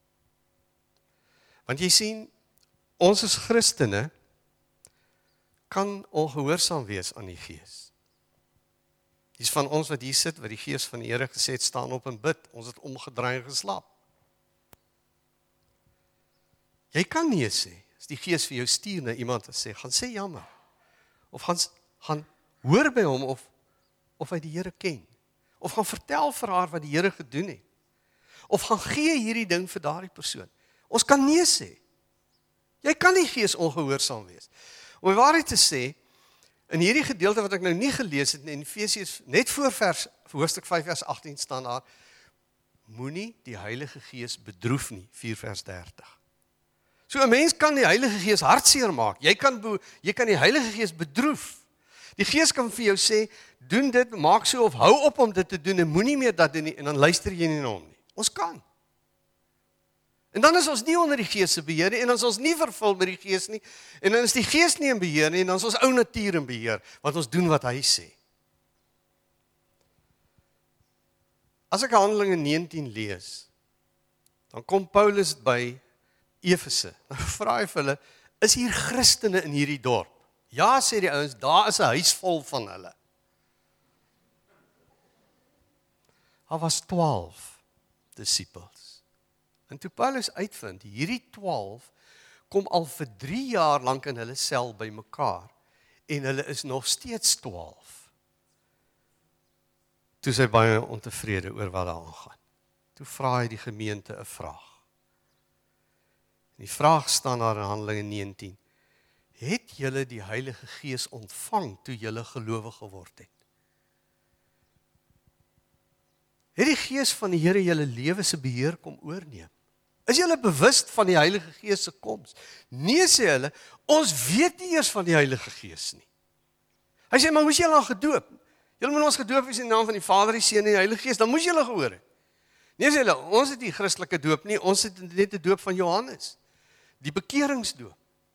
Want jy sien, ons as Christene kan ongehoorsaam wees aan die Gees. Dis van ons wat hier sit, wat die Gees van die Here gesê het, staan op en bid. Ons het omgedraai en geslaap. Jy kan nie sê, as die Gees vir jou stuur na iemand en sê, gaan sê jammer. Of gaan hoor by hom of hy die Here ken. Of gaan vertel vir haar wat die Here gedoen het. Of gaan gee hierdie ding vir daardie persoon. Ons kan nee sê. Jy kan nie Gees ongehoorsaam wees. Om die waarheid te sê, in hierdie gedeelte wat ek nou nie gelees het in Efesiërs, net voor hoofstuk 5 vers 18 staan daar, moenie die Heilige Gees bedroef nie, 4 vers 30. So 'n mens kan die Heilige Gees hartseer maak. Jy kan die Heilige Gees bedroef. Die Gees kan vir jou sê, doen dit, maak so of hou op om dit te doen en moenie meer dat doen nie en dan luister jy nie na hom nie. Ons kan. En dan is ons nie onder die Gees se beheer nie, en dan is ons nie vervul met die Gees nie, en dan is die Gees nie in beheer nie, en dan is ons ou natuur in beheer, want ons doen wat hy sê. As ek Handelinge 19 lees, dan kom Paulus by Efese, dan vra hy vir hulle, is hier Christene in hierdie dorp? Ja, sê die ouens, daar is 'n huis vol van hulle. Daar was 12 disippels. En toe Paulus uitvind, hierdie 12 kom al vir 3 jaar lank in hulle sel by mekaar en hulle is nog steeds 12. Toe is hy baie ontevrede oor wat daar aangaan. Toe vra hy die gemeente 'n vraag. En die vraag staan daar in Handelinge 19. Het julle die Heilige Gees ontvang toe julle gelowig geword het? Het die Gees van die Here julle lewe se beheer kom oorneem? Is julle bewus van die Heilige Gees se koms? Nee, sê hulle, ons weet nie eers van die Heilige Gees nie. Hy sê, maar moes julle al gedoop? Julle moet ons gedoop wees in die naam van die Vader, die Seun en die Heilige Gees, dan moes julle gehoor het. Nee, sê hulle, ons het nie Christelike doop nie, ons het net die doop van Johannes, die bekeringsdoop.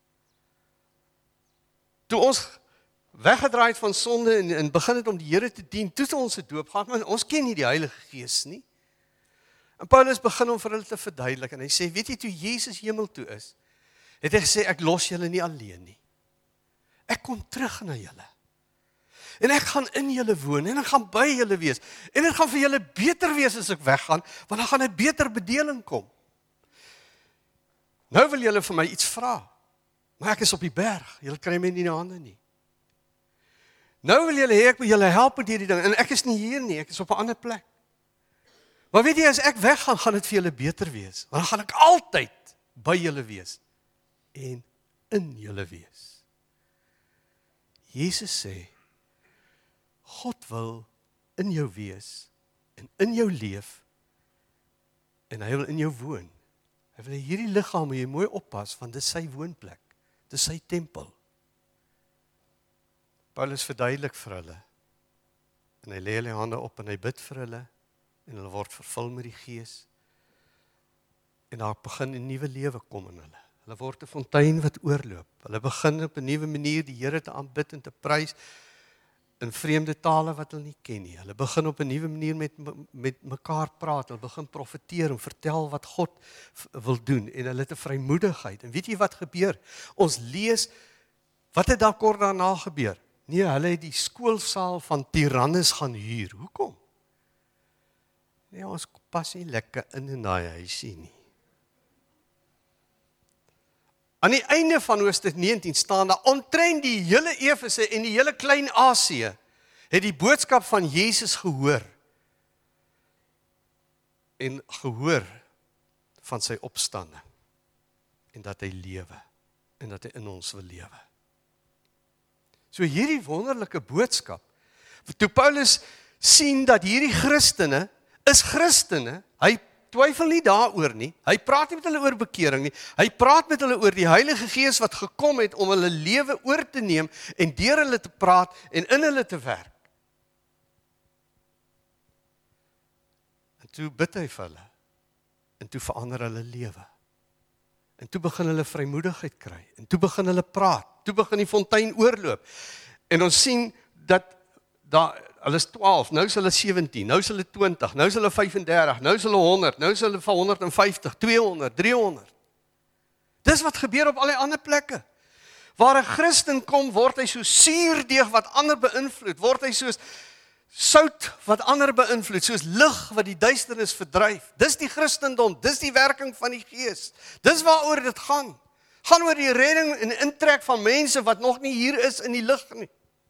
Toe ons weggedraai het van sonde en begin het om die Here te dien, toe het ons 'n doop gehad, maar ons ken nie die Heilige Gees nie. En Paulus begin om vir hulle te verduidelik en hy sê, weet jy, toe Jesus hemel toe is, het hy gesê, ek los julle nie alleen nie. Ek kom terug na julle. En ek gaan in julle woon en ek gaan by julle wees. En dit gaan vir julle beter wees as ek weggaan, want dan gaan 'n beter bedeling kom. Nou wil julle vir my iets vra. Maar ek is op die berg, julle kry my nie in die hande nie. Nou wil julle hê ek moet julle help met hierdie ding, en ek is nie hier nie, ek is op 'n ander plek. Maar weet jy, as ek weggaan, gaan dit vir julle beter wees, want dan gaan ek altyd by julle wees, en in julle wees. Jesus sê, God wil in jou wees, en in jou leef, en hy wil in jou woon. Hy wil hierdie liggaam moet jy mooi oppas, want dit is sy woonplek. Dis sy tempel. Paulus verduidelik vir hulle, En hy lê hulle hande op en hy bid vir hulle en hulle word vervul met die Gees. En daar begin 'n nuwe lewe kom in hulle. Hulle word 'n fontein wat oorloop. Hulle begin op 'n nuwe manier die Here te aanbid en te prys in vreemde tale wat hulle nie ken nie. Hulle begin op 'n nuwe manier met mekaar praat. Hulle begin profeteer en vertel wat God wil doen en hulle het 'n vrymoedigheid. En weet jy wat gebeur? Ons lees wat het daar kort daarna gebeur? Nee, hulle het die skoolsaal van Tyrannus gaan huur. Hoekom? Nee, ons pas nie lekker in daai huisie nie. Aan die einde van hoofstuk 19 staan daar, omtrent die hele Efese en die hele klein Asië, het die boodskap van Jesus gehoor. En gehoor van sy opstanding. En dat hy lewe. En dat hy in ons wil lewe. So hierdie wonderlike boodskap, toe Paulus sien dat hierdie Christene, is Christene, hy twyfel nie daaroor nie, hy praat nie met hulle oor bekering nie, hy praat met hulle oor die Heilige Gees wat gekom het om hulle lewe oor te neem en deur hulle te praat en in hulle te werk. En toe bid hy vir hulle, en toe verander hulle lewe. En toe begin hulle vrymoedigheid kry, en toe begin hulle praat, toe begin die fontein oorloop. En ons sien dat hulle is 12, nou is hulle 17, nou is hulle 20, nou is hulle 35, nou is hulle 100, nou is hulle van 150, 200, 300. Dis wat gebeur op alle ander plekke. Waar 'n Christen kom, word hy so suurdeeg wat ander beïnvloed, word hy soos sout wat ander beïnvloed, soos lig wat die duisternis verdryf. Dis die Christendom, dis die werking van die Gees. Dis waaroor dit gaan. Gaan oor die redding en intrek van mense wat nog nie hier is in die lig nie.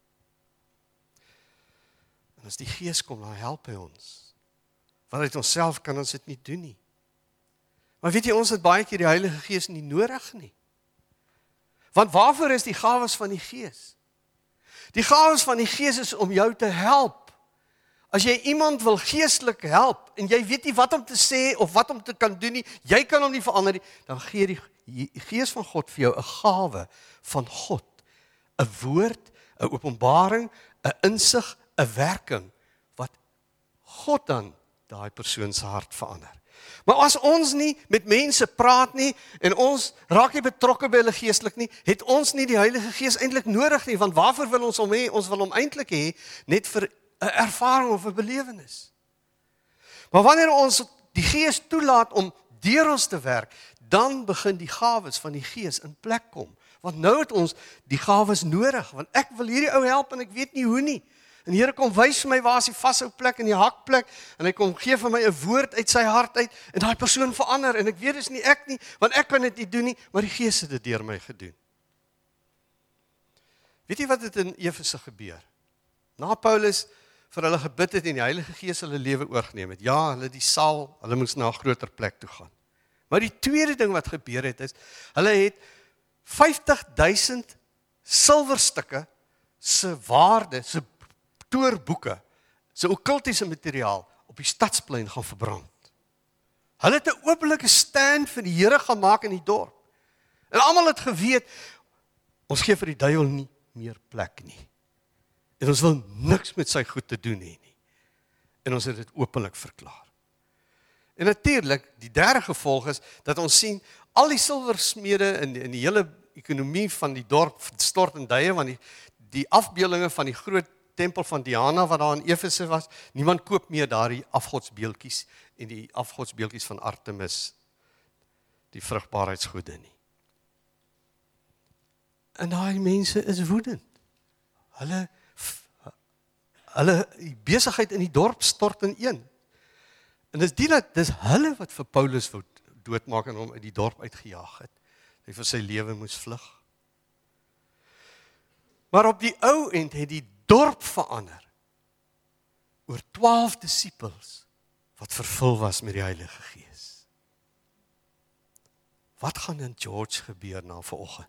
En as die Gees kom, dan help hy ons. Vanuit onsself kan ons dit nie doen nie. Maar weet jy, ons het baie keer die Heilige Gees nie nodig nie. Want waarvoor is die gawes van die Gees? Die gawes van die Gees is om jou te help. As jy iemand wil geestelik help, en jy weet nie wat om te sê, of wat om te kan doen nie, jy kan hom nie verander nie, dan gee die Gees van God vir jou 'n gawe van God. 'n Woord, 'n openbaring, 'n insig, 'n werking, wat God dan daai persoon se hart verander. Maar as ons nie met mense praat nie, en ons raak nie betrokke by hulle geestelik nie, het ons nie die Heilige Gees eintlik nodig nie, want waarvoor wil ons hom hê? Ons wil hom eintlik hê, net vir 'n ervaring of 'n belewenis. Maar wanneer ons die Gees toelaat om deur ons te werk, dan begin die gawes van die Gees in plek kom. Want nou het ons die gawes nodig, want ek wil hierdie ou help en ek weet nie hoe nie. En die Here kom wys vir my waar is die vashou plek en die hakplek, en hy kom gee vir my 'n woord uit sy hart uit, en daai persoon verander, en ek weet dis nie ek nie, want ek kan dit nie doen nie, maar die Gees het dit deur my gedoen. Weet jy wat het in Efese gebeur? Na Paulus vir hulle gebid het en die Heilige Gees hulle lewe oorgeneem het, ja, hulle die saal, hulle moes na 'n groter plek toe gaan. Maar die tweede ding wat gebeur het is, hulle het 50,000 silwerstukke se waarde, se toorboeke, se okkultiese materiaal op die stadsplein gaan verbrand. Hulle het 'n openlike stand vir die Here gaan maak in die dorp. En almal het geweet, ons gee vir die duiwel nie meer plek nie. En ons wil niks met sy goed te doen hê nie. En ons het dit openlik verklaar. En natuurlik, die derde gevolg is, dat ons sien, al die silversmede in die hele ekonomie van die dorp stort in duie, want die afbeeldinge van die groot tempel van Diana, wat daar in Efese was, niemand koop meer daardie afgodsbeeldjies, en die afgodsbeeldjies van Artemis, die vrugbaarheidsgode nie. En daai mense is woedend. Hulle besigheid in die dorp stort ineen. En dis hulle wat vir Paulus wou doodmaak en hom uit die dorp uitgejaag het. Hy vir sy lewe moes vlug. Maar op die ou end het die dorp verander oor 12 disippels wat vervul was met die Heilige Gees. Wat gaan in George gebeur na vanoggend?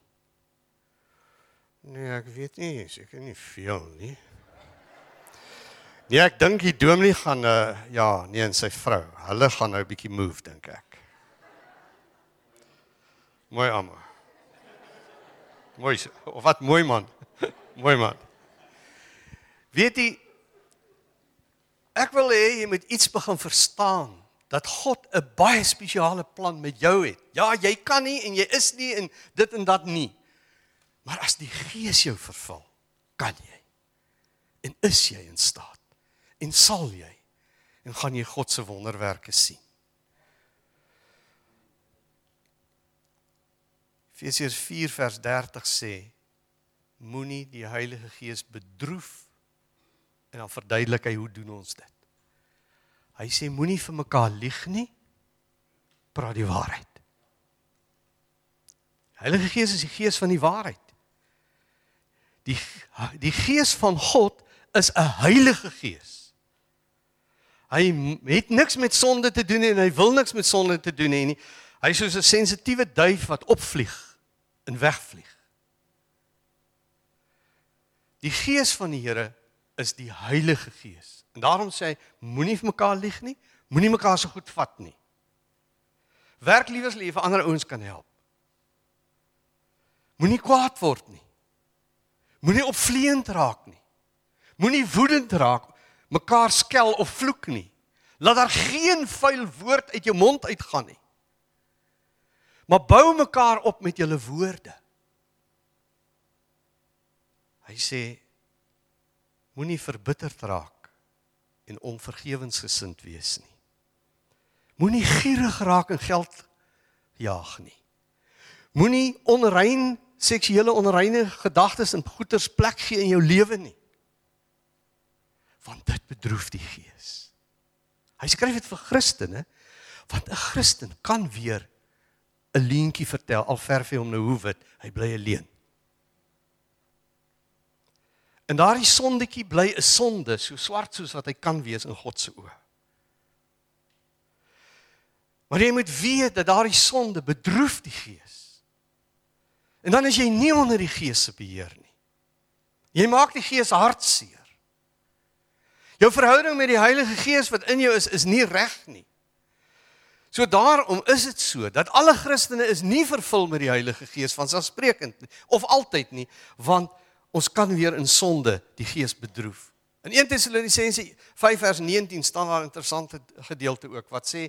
Nee, ek weet nie, seker nie veel nie. Nee, ek dink die dominee gaan, en sy vrou, hulle gaan nou 'n bietjie move, dink ek. Mooi almal. Mooi, of wat mooi man. Mooi man. Weet jy, Ek wil hê jy moet iets begin verstaan, dat God 'n baie spesiale plan met jou het. Ja, jy kan nie en jy is nie en dit en dat nie. Maar as die Gees jou vervul, kan jy. En is jy in staat. En sal jy. En gaan jy God se wonderwerke sien. Efesiërs 4 vers 30 sê, moenie die Heilige Gees bedroef. En dan verduidelik hy, hoe doen ons dit? Hy sê, moenie vir mekaar lieg nie, praat die waarheid. Heilige Gees is die Gees van die waarheid. Die Gees van God is 'n heilige Gees. Hy het niks met sonde te doen en hy wil niks met sonde te doen nie. Hy is soos 'n sensitiewe duif wat opvlieg en wegvlieg. Die Gees van die Here is die Heilige Gees. En daarom sê hy, moenie vir mekaar lieg nie, moenie mekaar so goed vat nie. Werk liewers lief, ander ouens kan help. Moenie kwaad word nie. Moenie opvleend raak nie. Moenie woedend raak, mekaar skel of vloek nie. Laat daar geen vuil woord uit jou mond uitgaan nie. Maar bou mekaar op met julle woorde. Hy sê, moenie verbitterd raak en onvergewensgesind wees nie. Moenie gierig raak en geld jaag nie. Moenie seksuele onreine gedagtes en goeders plek gee in jou lewe nie. Want dit bedroef die Gees. Hy skryf dit vir Christene, want 'n Christen kan weer 'n leentjie vertel, al verf hy hom nou hoe wit, hy bly 'n leuen. En daardie sondetjie bly 'n sonde, so swart soos wat hy kan wees in God se oë. Maar jy moet weet dat daardie sonde bedroef die Gees. En dan is jy nie onder die Gees se beheer nie. Jy maak die Gees hartseer. Jou verhouding met die Heilige Gees wat in jou is nie reg nie. So daarom is dit so, dat alle Christene is nie vervul met die Heilige Gees, vanselfsprekend, of altyd nie, want ons kan weer in sonde die Gees bedroef. In 1 Tessalonisense 5 vers 19 staan daar 'n interessante gedeelte ook, wat sê,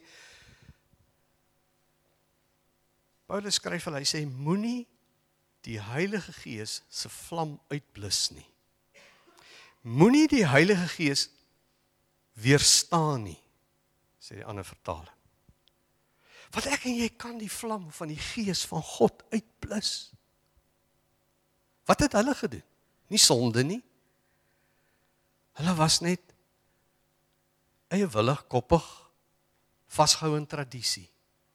Paulus skryf hy sê, moenie die Heilige Gees se vlam uitblus nie. Moenie die Heilige Gees weerstaan nie, sê die ander vertaling. Want ek en jy kan die vlam van die Gees van God uitblus. Wat het hulle gedoen? Nie sonde nie. Hulle was net eiewillig, koppig, vasgehou in tradisie.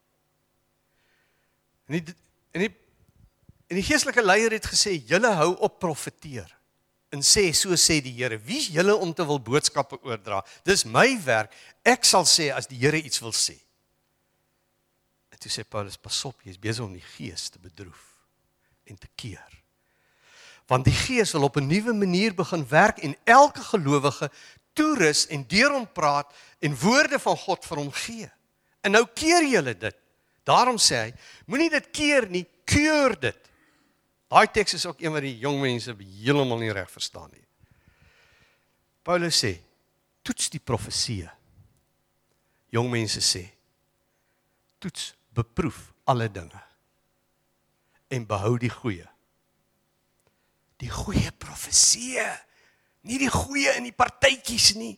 En die geestelike leier het gesê, julle hou op profeteer. En sê, so sê die Here, wie is julle om te wil boodskappe oordra? Dis my werk, ek sal sê as die Here iets wil sê. En toe sê Paulus, pas op, jy is besig om die Gees te bedroef en te keer. Want die Gees wil op 'n nuwe manier begin werk en elke gelowige toerus en deur hom praat en woorde van God vir hom gee. En nou keer julle dit. Daarom sê hy, moenie dit keer nie, keur dit. Daai teks is ook een wat die jong mense heeltemal nie reg verstaan nie. Paulus sê, toets die profeseë. Jong mense sê, toets, beproef alle dinge. En behou die goeie. Die goeie profeseë, nie die goeie in die partytjies nie.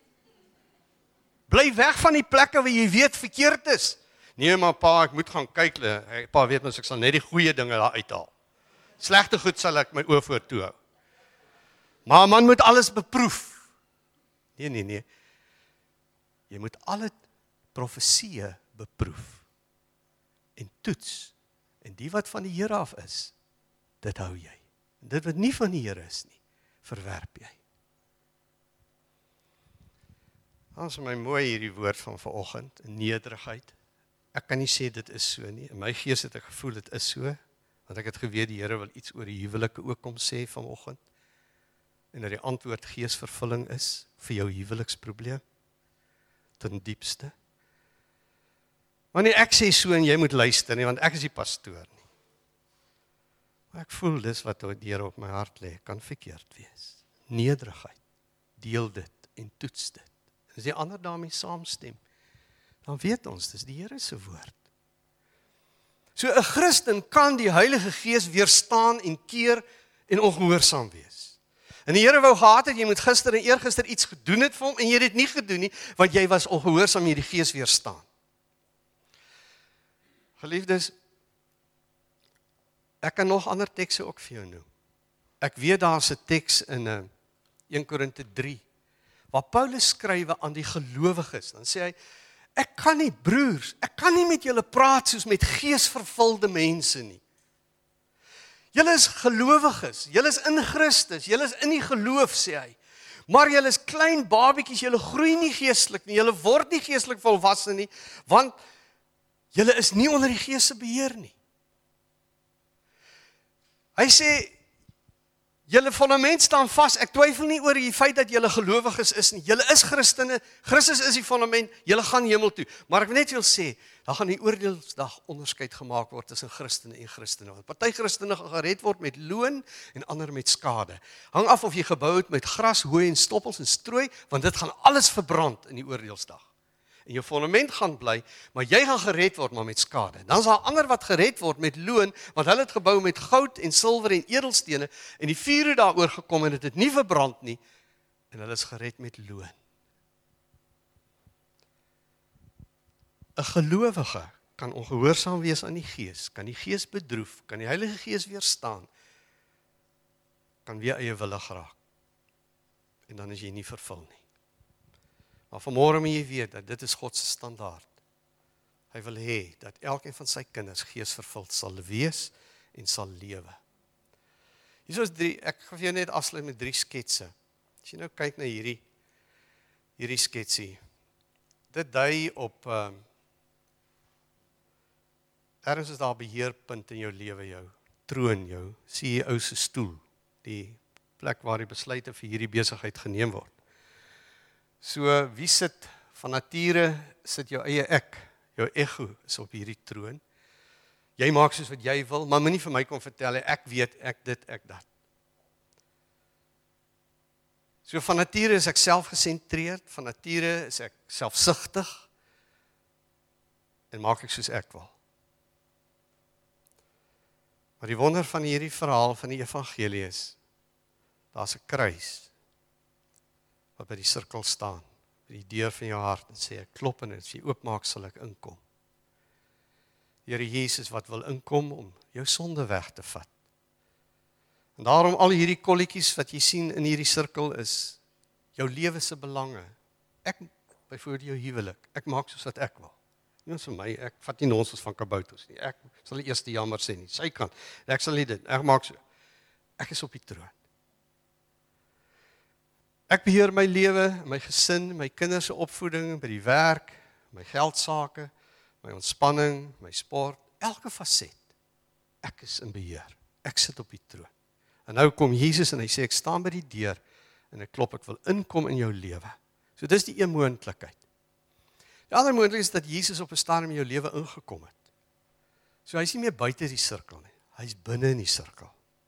Bly weg van die plekke waar jy weet verkeerd is. Nee maar pa, ek moet gaan kyk, pa weet mos ek sal net die goeie dinge daar uithaal. Slegte goed sal ek my oë voor toe hou. Maar man moet alles beproef. Nee. Jy moet alle profeseë beproef. En toets. En die wat van die Here af is, dit hou jy. En dit wat nie van die Here is nie, verwerp jy. Dan is my mooi hierdie woord van vanoggend, nederigheid. Ek kan nie sê dit is so nie. In my gees het ek gevoel dit is so, want ek het geweet die Here wil iets oor die huwelike ook kom sê vanoggend. En dat die antwoord geesvervulling is vir jou huweliksprobleem ten diepste. Maar nie ek sê so en jy moet luister nie, want ek is die pastoor nie. Maar ek voel dis wat die Here op my hart lê, kan verkeerd wees. Nederigheid, deel dit en toets dit. As die ander daarmee saamstem, dan weet ons, dis die Here se woord. So 'n Christen kan die Heilige Gees weerstaan en keer en ongehoorsaam wees. En die Here wou gehad het, jy moet gister en eergister iets gedoen het vir hom, en jy het dit nie gedoen nie, want jy was ongehoorsaam, jy die Gees weerstaan. Geliefdes, ek kan nog ander tekste ook vir jou noem. Ek weet daar's 'n teks in 1 Korinte 3, waar Paulus skrywe aan die gelowiges, dan sê hy, ek kan nie broers, ek kan nie met julle praat soos met geesvervulde mense nie. Julle is gelowiges, julle is in Christus, julle is in die geloof, sê hy. Maar julle is klein babietjies, julle groei nie geestelik nie, julle word nie geestelik volwasse nie, want julle is nie onder die Gees se beheer nie. Hy sê, julle fundament staan vas, ek twyfel nie oor die feit dat julle gelowiges is nie, julle is Christene, Christus is die fundament, julle gaan hemel toe, maar ek wil net wil sê, daar gaan die oordeelsdag onderskeid gemaak word tussen Christene en Christene, want party Christene gaan gered word met loon en ander met skade, hang af of jy gebou het met gras, hooi en stoppels en strooi, want dit gaan alles verbrand in die oordeelsdag. En jou fundament gaan bly, maar jy gaan gered word maar met skade. Dan is daar ander wat gered word met loon, want hulle het gebou met goud en silwer en edelstene, en die vuur het daaroor gekom en dit het nie verbrand nie, en hulle is gered met loon. 'n Gelowige kan ongehoorsaam wees aan die Gees, kan die Gees bedroef, kan die Heilige Gees weerstaan, kan weer eie-willig raak. En dan is jy nie vervul nie. Maar vanmôre moet jy weet dat dit is God se standaard. Hy wil hê dat elkeen van sy kinders geesvervuld sal wees en sal lewe. Hier is 3, ek gaan vir jou net afsluit met 3 sketse. As jy nou kyk na hierdie sketsie, dit dui op ergens is daar beheerpunt in jou lewe, jou troon, jou CEO se stoel, die plek waar die besluite vir hierdie besigheid geneem word. So, wie sit van nature, sit jou eie ek, jou ego is op hierdie troon. Jy maak soos wat jy wil, maar moenie vir my kom vertel, ek weet, ek dit, ek dat. So van nature is ek selfgesentreerd, van nature is ek selfsugtig, en maak ek soos ek wil. Maar die wonder van hierdie verhaal van die evangelie is, daar's 'n kruis, wat by die sirkel staan, by die deur van jou hart, en sê, ek klop en as jy oopmaak, sal ek inkom. Here Jesus wat wil inkom om jou sonde weg te vat. En daarom al hierdie kolletjies wat jy sien in hierdie sirkel is, jou lewe se belange. Ek, byvoorbeeld jou huwelik, ek maak soos wat ek wil. Nie vir my, ek vat nie nonsens van kabouters nie, ek sal die eerste jammer sê nie, sy kant, ek sal nie dit, ek maak so, ek is op die troon. Ek beheer my lewe, my gesin, my kinders se opvoeding, by die werk, my geldsake, my ontspanning, my sport, elke faset. Ek is in beheer. Ek sit op die troon. En nou kom Jesus en hy sê, ek staan by die deur en ek klop, ek wil inkom in jou lewe. So dis die een moontlikheid. Die ander moontlikheid is dat Jesus op 'n stadium in jou lewe ingekom het. So hy is nie meer buite die sirkel nie. Hy is binne in die sirkel.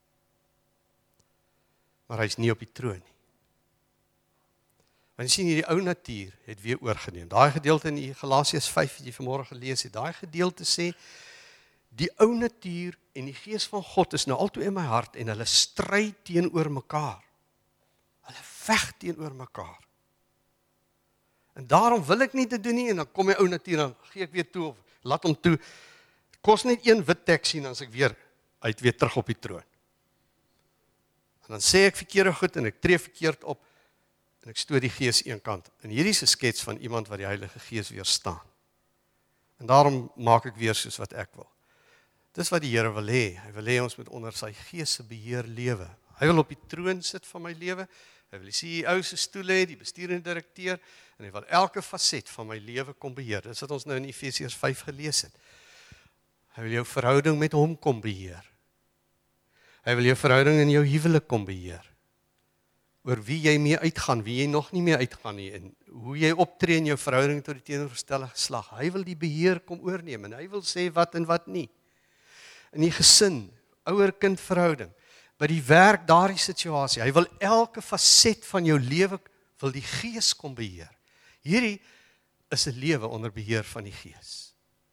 Maar hy is nie op die troon nie. Want jy sien, hierdie ou natuur het weer oorgeneem. Daai gedeelte in die Galasiërs 5 wat jy vanmôre gelees het, daai gedeelte sê, die ou natuur en die Gees van God is nou altoe in my hart en hulle stry teenoor mekaar. Hulle veg teenoor mekaar. En daarom wil ek nie dit doen nie, en dan kom my ou natuur, dan gee ek weer toe, of laat hom toe. Het kos net een wit taxi, en dan is ek weer terug op die troon. En dan sê ek verkeerde goed, en ek tree verkeerd op, en ek stoot die Gees een kant. En hierdie is 'n skets van iemand wat die Heilige Gees weerstaan. En daarom maak ek weer soos wat ek wil. Dis wat die Here wil hê. Hy wil hê ons moet onder sy Gees se beheer lewe. Hy wil op die troon sit van my lewe. Hy wil die CEO se stoel hê, die bestuurende direkteur, en hy wil elke faset van my lewe kom beheer. Dis wat ons nou in Efesiërs 5 gelees het. Hy wil jou verhouding met hom kom beheer. Hy wil jou verhouding in jou huwelik kom beheer. Oor wie jy mee uitgaan, wie jy nog nie mee uitgaan nie, en hoe jy optree in jou verhouding tot die teenoorgestelde geslag. Hy wil die beheer kom oorneem, en hy wil sê wat en wat nie. In die gesin, ouer-kind verhouding, by die werk, daardie situasie, hy wil elke faset van jou lewe, wil die Gees kom beheer. Hierdie is 'n lewe onder beheer van die Gees.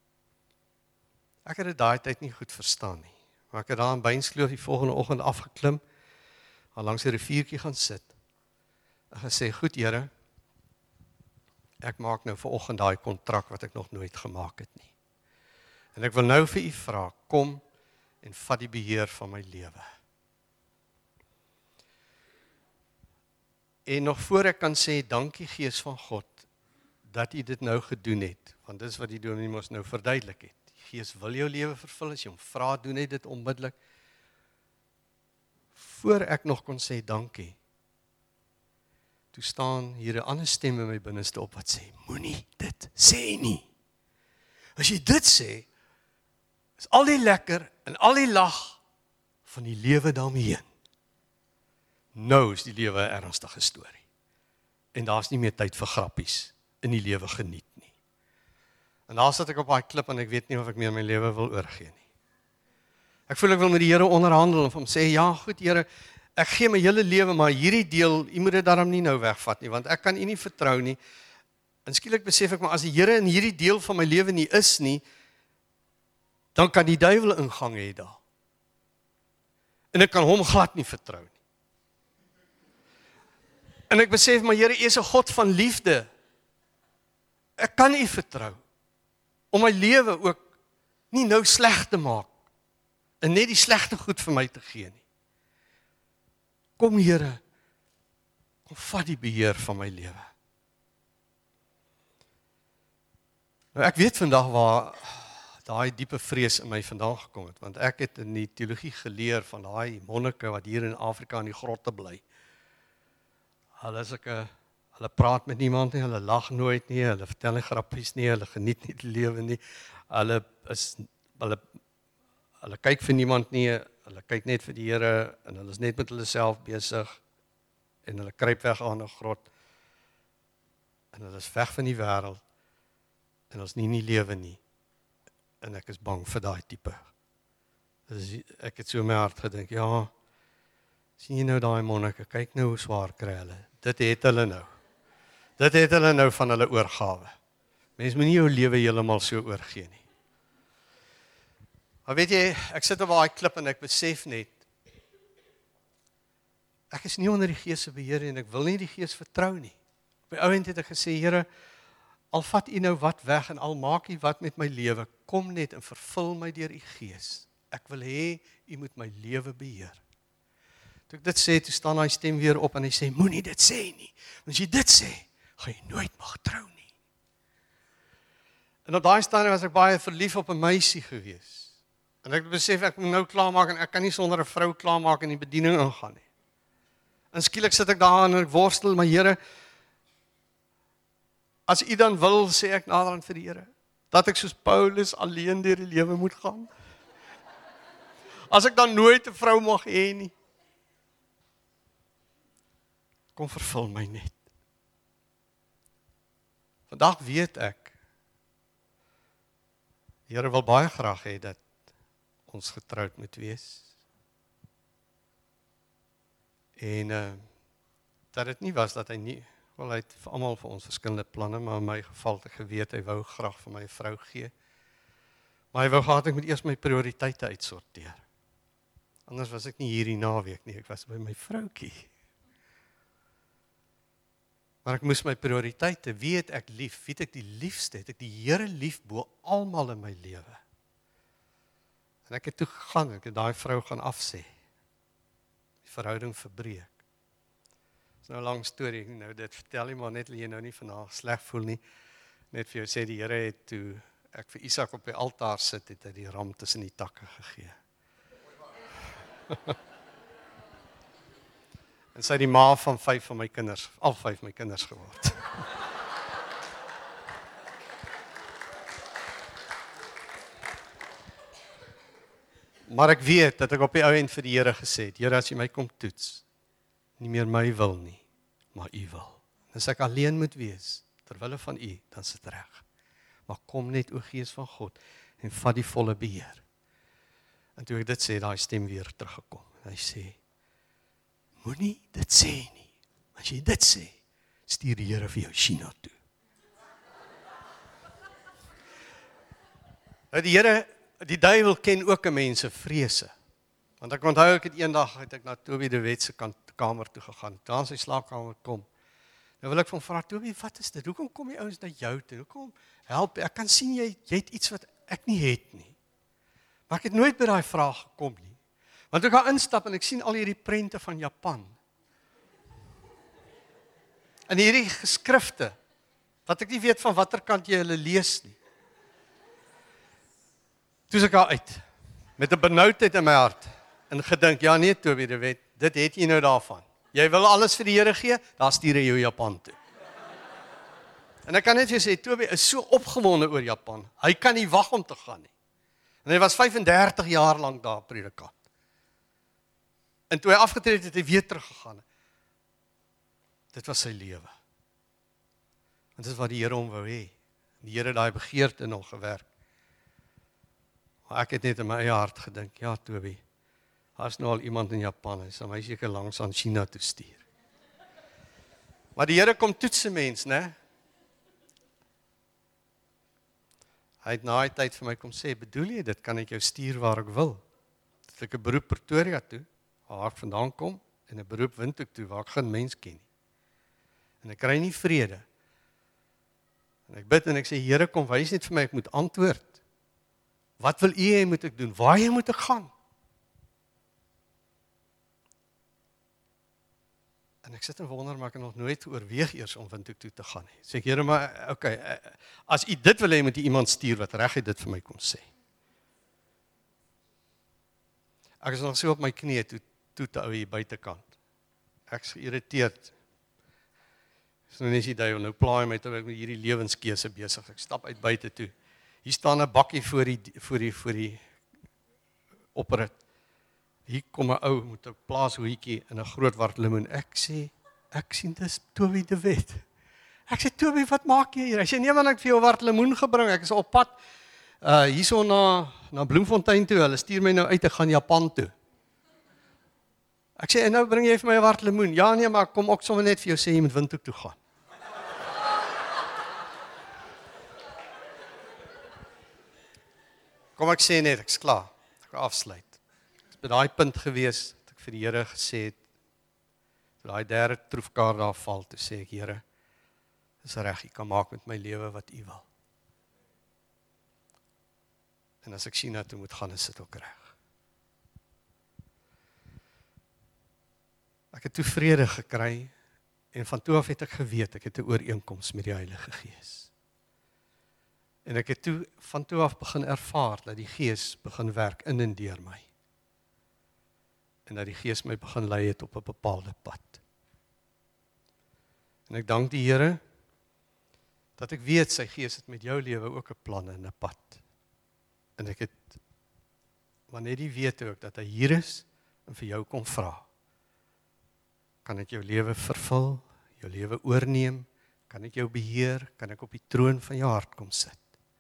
Ek het dit daai tyd nie goed verstaan nie. Maar ek het daar in Beinskloof die volgende oggend afgeklim, al langs die riviertjie gaan sit. En gesê, goed Here, ek maak nou vanoggend daai kontrak wat ek nog nooit gemaak het nie. En ek wil nou vir u vra, kom en vat die beheer van my lewe. En nog voor ek kan sê, dankie Gees van God, dat u dit nou gedoen het, want dis wat die dominee mos nou verduidelik het. Die Gees wil jou lewe vervul, as jy hom vra, doen hy dit onmiddellik. Voor ek nog kon sê dankie, toe staan hier 'n ander stem in my binneste op wat sê, moenie dit sê nie. As jy dit sê, is al die lekker en al die lag van die lewe daarmee heen. Nou is die lewe 'n ernstige storie. En daar's nie meer tyd vir grappies in die lewe geniet nie. En daar sit ek op daai klip en ek weet nie of ek meer my lewe wil oorgee nie. Ek voel ek wil met die Here onderhandel en vir hom sê, ja goed Here, ek gee my hele lewe, maar hierdie deel, u moet dit daarom nie nou wegvat nie, want ek kan u nie vertrou nie. En skielik besef ek, maar as die Here in hierdie deel van my lewe nie is nie, dan kan die duiwel ingang hê daar. En ek kan hom glad nie vertrou nie. En ek besef, maar Here, u is 'n God van liefde. Ek kan u vertrou, om my lewe ook nie nou sleg te maak, en net die slegte goed vir my te gee nie. Kom Here, kom vat die beheer van my lewe. Nou ek weet vandag waar daai diepe vrees in my vandaan gekom het, want ek het in die teologie geleer van daai monnike wat hier in Afrika in die grotte bly. Hulle praat met niemand nie, hulle lag nooit nie, hulle vertel nie grappies nie, hulle geniet nie die lewe nie, hulle kyk vir niemand nie, hulle kyk net vir die Here, en hulle is net met hulle self besig, en hulle kruip weg aan 'n grot, en hulle is weg van die wêreld, en ons nie in die lewe nie, en ek is bang vir daai tipe. Dus ek het so in my hart gedink, ja, sien jy nou daai monnike, kyk nou hoe swaar kry hulle, dit het hulle nou. Dit het hulle nou van hulle oorgawe. Mens moet nie jou lewe heeltemal so oorgee nie. Maar weet jy, ek sit op daai klip en ek besef net, ek is nie onder die Gees se beheer en ek wil nie die Gees vertrou nie. Op die ouend het ek gesê, Here, al vat u nou wat weg en al maak u wat met my lewe, kom net en vervul my deur u Gees. Ek wil hê u moet my lewe beheer. Toe ek dit sê, toe staan hy stem weer op en hy sê, moenie dit sê nie. Want as jy dit sê, gaan jy nooit mag trou nie. En op daai stadium was ek baie verlief op 'n meisie gewees. En ek besef ek moet nou klaarmaak en ek kan nie sonder 'n vrou klaarmaak en die bediening ingaan nie. En skielik sit ek daar en ek worstel, maar Here, as u dan wil, sê ek naderhand vir die Here, dat ek soos Paulus alleen deur die lewe moet gaan. As ek dan nooit 'n vrou mag hê nie. Kom vervul my net. Vandag weet ek, die Here wil baie graag hê dat ons getroud moet wees. En dat dit nie was dat hy nie, wel hy het vir almal vir ons verskillende planne, maar in my geval het ek geweet, hy wou graag vir my 'n vrou gee. Maar hy wou gehad ek moet eers my prioriteite uitsorteer. Anders was ek nie hier die naweek nie, ek was by my vroutjie. Maar ek moes my prioriteite, wie het ek lief, wie het ek die liefste, het ek die Here lief bo almal in my lewe. En ek het toe gegaan, ek het daai vrou gaan afsê. Die verhouding verbreek. Dis nou 'n lang storie, ek nou dit vertel nie, maar net dat jy nou nie vandag sleg voel nie. Net vir jou sê, die Here het toe ek vir Isak op die altaar sit, het hy die ram tussen die takke gegee. En sy het die ma van 5 van my kinders, al 5 my kinders geword. Maar ek weet dat ek op die ou end vir die Here gesê het, Here, as jy my kom toets, nie meer my wil nie, maar u wil. As ek alleen moet wees, terwille van u, dan sit reg. Maar kom net, o Gees van God, en vat die volle beheer. En toe ek dit sê, daai stem weer teruggekom. Hy sê, moenie dit sê nie. As jy dit sê, stuur die Here vir jou China toe. Die Here, die duiwel ken ook 'n mens se vrese. Want ek onthou ek het eendag het ek na Toby de Wet se kamer toe gegaan. Daar in sy slaapkamer kom. Nou wil ek van vra, Toby, wat is dit? Hoekom kom die ouens na jou toe? Hoekom help? Ek kan sien jy het iets wat ek nie het nie. Maar ek het nooit by daai vraag gekom nie. Want ek gaan instap en ek sien al hierdie prente van Japan. En hierdie geskrifte, wat ek nie weet van watter kant jy hulle lees nie. Toe is ek daar uit, met 'n benoudheid in my hart, en gedink, ja nee Toby de Wet, dit het jy nou daarvan. Jy wil alles vir die Here gee, daar stuur hy jou Japan toe. En ek kan net vir jou sê, Toby is so opgewonde oor Japan, hy kan nie wag om te gaan nie. En hy was 35 jaar lank daar predikant. En toe hy afgetree het hy weer teruggegaan. Dit was sy lewe. En dit is wat die Here hom wou hê. Die Here het daai begeerte in hom gewerk. Maar ek het net in my eie hart gedink, ja Toby, as nou al iemand in Japan is, dan hy seker langs aan China toe stuur. Maar die Here kom toets 'n mens, né? Hy het na die tyd vir my kom sê, bedoel jy dit, kan ek jou stuur waar ek wil? Dat ek 'n beroep Pretoria toe, waar ek vandaan kom, en 'n beroep Windhoek toe, waar ek geen mens ken nie. En ek kry nie vrede. En ek bid en ek sê, Here, kom wys net vir my, ek moet antwoord. Wat wil U hê moet ek doen? Waar moet ek gaan? En ek sit en wonder, maar ek het nog nooit oorweeg eers om Windhoek toe te gaan nie. Sê ek, Here, maar okay, as U dit wil hê, moet U iemand stuur wat reguit dit vir my kom sê. Ek is nog so op my knieë toe te ou hier buitekant. Ek is geïrriteerd. So net die duiwel, nou plaai my terwyl ek met hierdie lewenskeuse besig. Ek stap uit buite toe. Hier staan 'n bakkie voor die oprit. Hier kom 'n ou met 'n plaashoetjie en 'n groot wart lemoen. Ek sien dis Toby de Wet. Ek sê, Toby, wat maak jy hier? Hy sê, nee man, ek het vir jou wart lemoen gebring. Ek is op pad hierso na Bloemfontein toe. Hulle stuur my nou uit, ek gaan Japan toe. Ek sê, en nou bring jy vir my 'n wart lemoen. Ja nee, maar kom ook sommer net vir jou sê jy moet Windhoek toe gaan. Kom ek sê net, ek's klaar. Ek gaan afsluit. Ek is by daai punt gewees, dat ek vir die Here gesê het, toe daai derde troefkaart daar val, toe sê ek, Here, dis reg, U kan maak met my lewe wat U wil. En as ek China toe moet gaan, is dit ook reg. Ek het toe vrede gekry, en van toe af het ek geweet, ek het 'n ooreenkoms met die Heilige Gees. En ek het van toe af begin ervaar, dat die Gees begin werk in en deur my. En dat die Gees my begin lei het op 'n bepaalde pad. En ek dank die Here, dat ek weet, sy Gees het met jou lewe ook 'n plan en 'n pad. En ek het, wanneer jy weet ook, dat hy hier is, en vir jou kom vra, kan ek jou lewe vervul, jou lewe oorneem, kan ek jou beheer, kan ek op die troon van jou hart kom sit.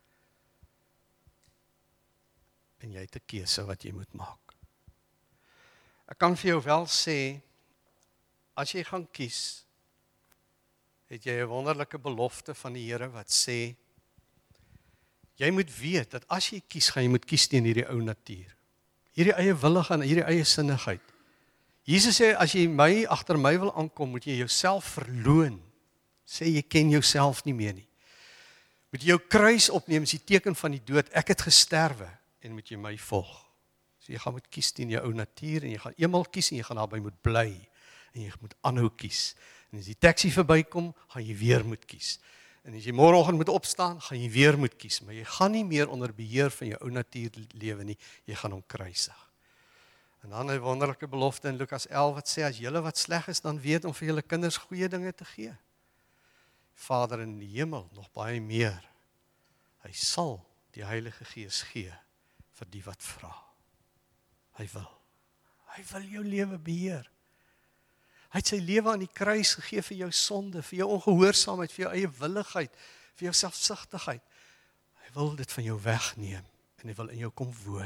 En jy het 'n keuse wat jy moet maak. Ek kan vir jou wel sê, as jy gaan kies, het jy 'n wonderlike belofte van die Here wat sê, jy moet weet, dat as jy kies, gaan jy moet kies teen hierdie ou natuur. Hierdie eie willige en hierdie eie sinnigheid. Jesus sê, as jy agter my wil aankom, moet jy jouself verloon. Sê, jy ken jouself nie meer nie. Moet jy jou kruis opneem, is die teken van die dood, ek het gesterwe, en moet jy my volg. So jy gaan moet kies teen jou ou natuur, en jy gaan eenmal kies, en jy gaan daarby moet bly, en jy moet aanhou kies. En as die taxi verbykom, gaan jy weer moet kies. En as jy môreoggend moet opstaan, gaan jy weer moet kies, maar jy gaan nie meer onder beheer van jou ou natuur lewe nie, jy gaan hom kruisig. En dan 'n wonderlike belofte in Lukas 11 wat sê, as julle wat sleg is, dan weet om vir julle kinders goeie dinge te gee. Vader in die hemel, nog baie meer. Hy sal die Heilige Gees gee vir die wat vra. Hy wil jou lewe beheer. Hy het sy lewe aan die kruis gegee vir jou sonde, vir jou ongehoorsaamheid, vir jou eie willigheid, vir jou selfsugtigheid. Hy wil dit van jou wegneem, en hy wil in jou kom woon.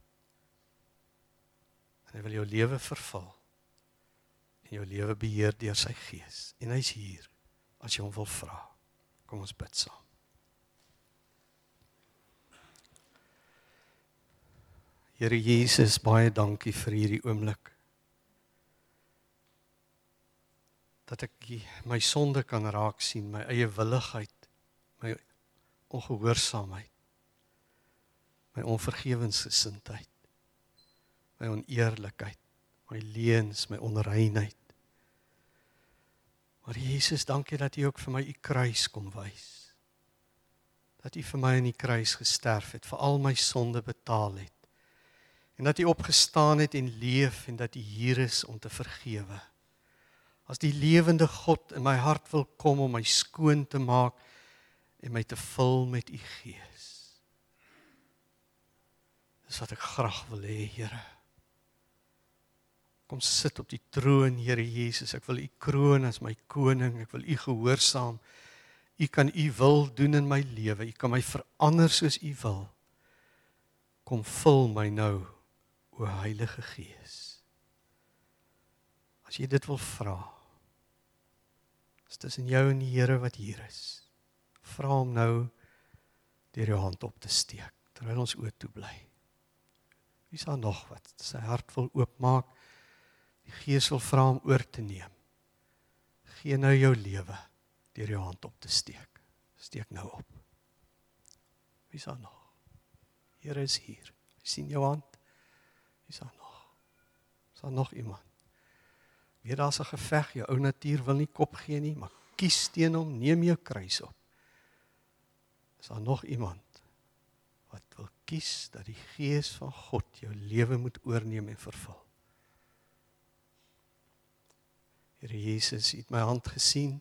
En hy wil jou lewe vervul, en jou lewe beheer deur sy Gees. En hy's hier, as jy hom wil vra. Kom ons bid saam. Here Jesus, baie dankie vir hierdie oomblik. Dat ek my sonde kan raak sien, my eie willigheid, my ongehoorsaamheid, my onvergewensgesindheid, my oneerlikheid, my leuns, my onreinheid. Maar Jesus, dankie dat U ook vir my U kruis kom wys. Dat U vir my in die kruis gesterf het, vir al my sonde betaal het. En dat U opgestaan het en leef en dat U hier is om te vergewe. As die lewende God in my hart wil kom om my skoon te maak en my te vul met U Gees. Dis wat ek graag wil hê, Here. Kom sit op die troon, Here Jesus. Ek wil U kroon as my koning. Ek wil U gehoorsaam. U kan U wil doen in my lewe. U kan my verander soos U wil. Kom vul my nou, o Heilige Gees. As jy dit wil vra, is tussen jou en die Here wat hier is. Vra hom nou deur jou hand op te steek, terwyl ons oë toe bly. Wie is daar nog wat sy hart wil oopmaak? Die Gees wil vra om oor te neem. Gee nou jou lewe deur jou hand op te steek. Steek nou op. Wie is daar nog? Here is hier. Jy sien jou hand? Wie is daar nog? Is daar nog iemand? Weet daar's 'n geveg, jou ou natuur wil nie kop gee nie, maar kies teen hom, neem jou kruis op. Is daar nog iemand wat wil kies dat die Gees van God jou lewe moet oorneem en vervul? Here Jesus, U het my hand gesien.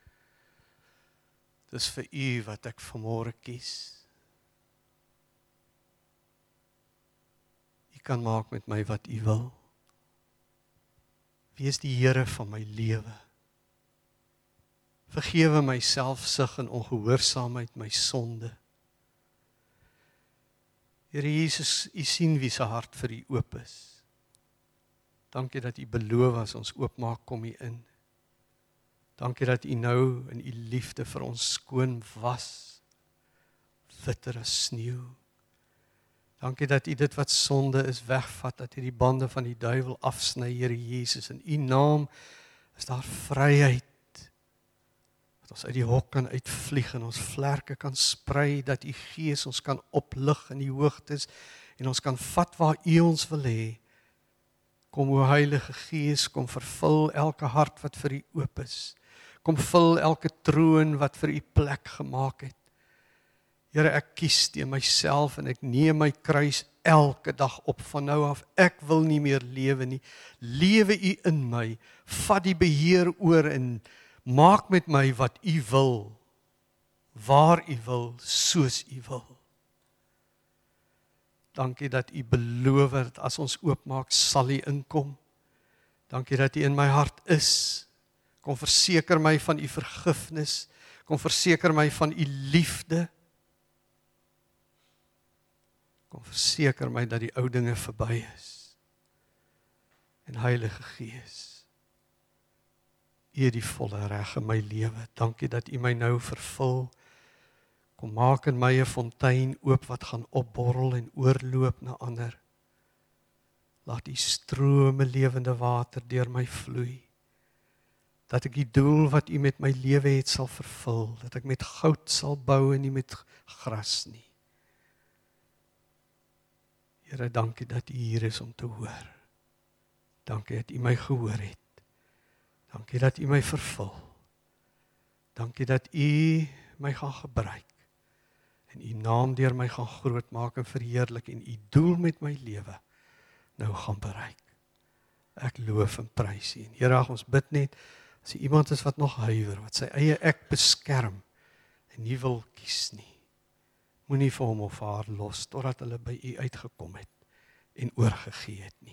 Dis vir U wat ek vanmôre kies. U kan maak met my wat U wil. Wees die Here van my lewe. Vergewe my selfsug en ongehoorsaamheid, my sonde. Here Jesus, U sien wie se hart vir U oop is. Dankie dat U beloof as ons oopmaak, kom U in. Dankie dat U nou in U liefde vir ons skoon was, witter as sneeu. Dankie dat U dit wat sonde is wegvat, dat U die bande van die duiwel afsny, Here Jesus. In U naam is daar vryheid. Dat ons uit die hok kan uitvlieg en ons vlerke kan sprei, dat U Gees ons kan oplig in die hoogtes en ons kan vat waar U ons wil hê. Kom o Heilige Gees, kom vervul elke hart wat vir U oop is. Kom vul elke troon wat vir U plek gemaak het. Here, ek kies teen myself en ek neem my kruis elke dag op van nou af. Ek wil nie meer lewe nie. Lewe U in my. Vat die beheer oor en maak met my wat U wil. Waar U wil, soos U wil. Dankie dat U beloof dat as ons oopmaak, sal U inkom. Dankie dat U in my hart is. Kom verseker my van U vergifnis. Kom verseker my van U liefde. Kom verseker my dat die ou dinge verby is. En Heilige Gees, U het die volle reg in my lewe. Dankie dat U my nou vervul. Kom maak in my 'n fontein oop wat gaan opborrel en oorloop na ander. Laat U strome lewende water deur my vloei. Dat ek die doel wat U met my lewe het sal vervul. Dat ek met goud sal bou en nie met gras nie. Here, dankie dat U hier is om te hoor. Dankie dat U my gehoor het. Dankie dat U my vervul. Dankie dat U my gaan gebruik. En U naam deur my gaan groot maak en verheerlik en U doel met my lewe nou gaan bereik. Ek loof en prys U. En Here, ons bid net, as iemand is wat nog huiwer, wat sy eie ek beskerm en nie wil kies nie, moenie vir hom of haar los totdat hulle by U uitgekom het en oorgegee het nie.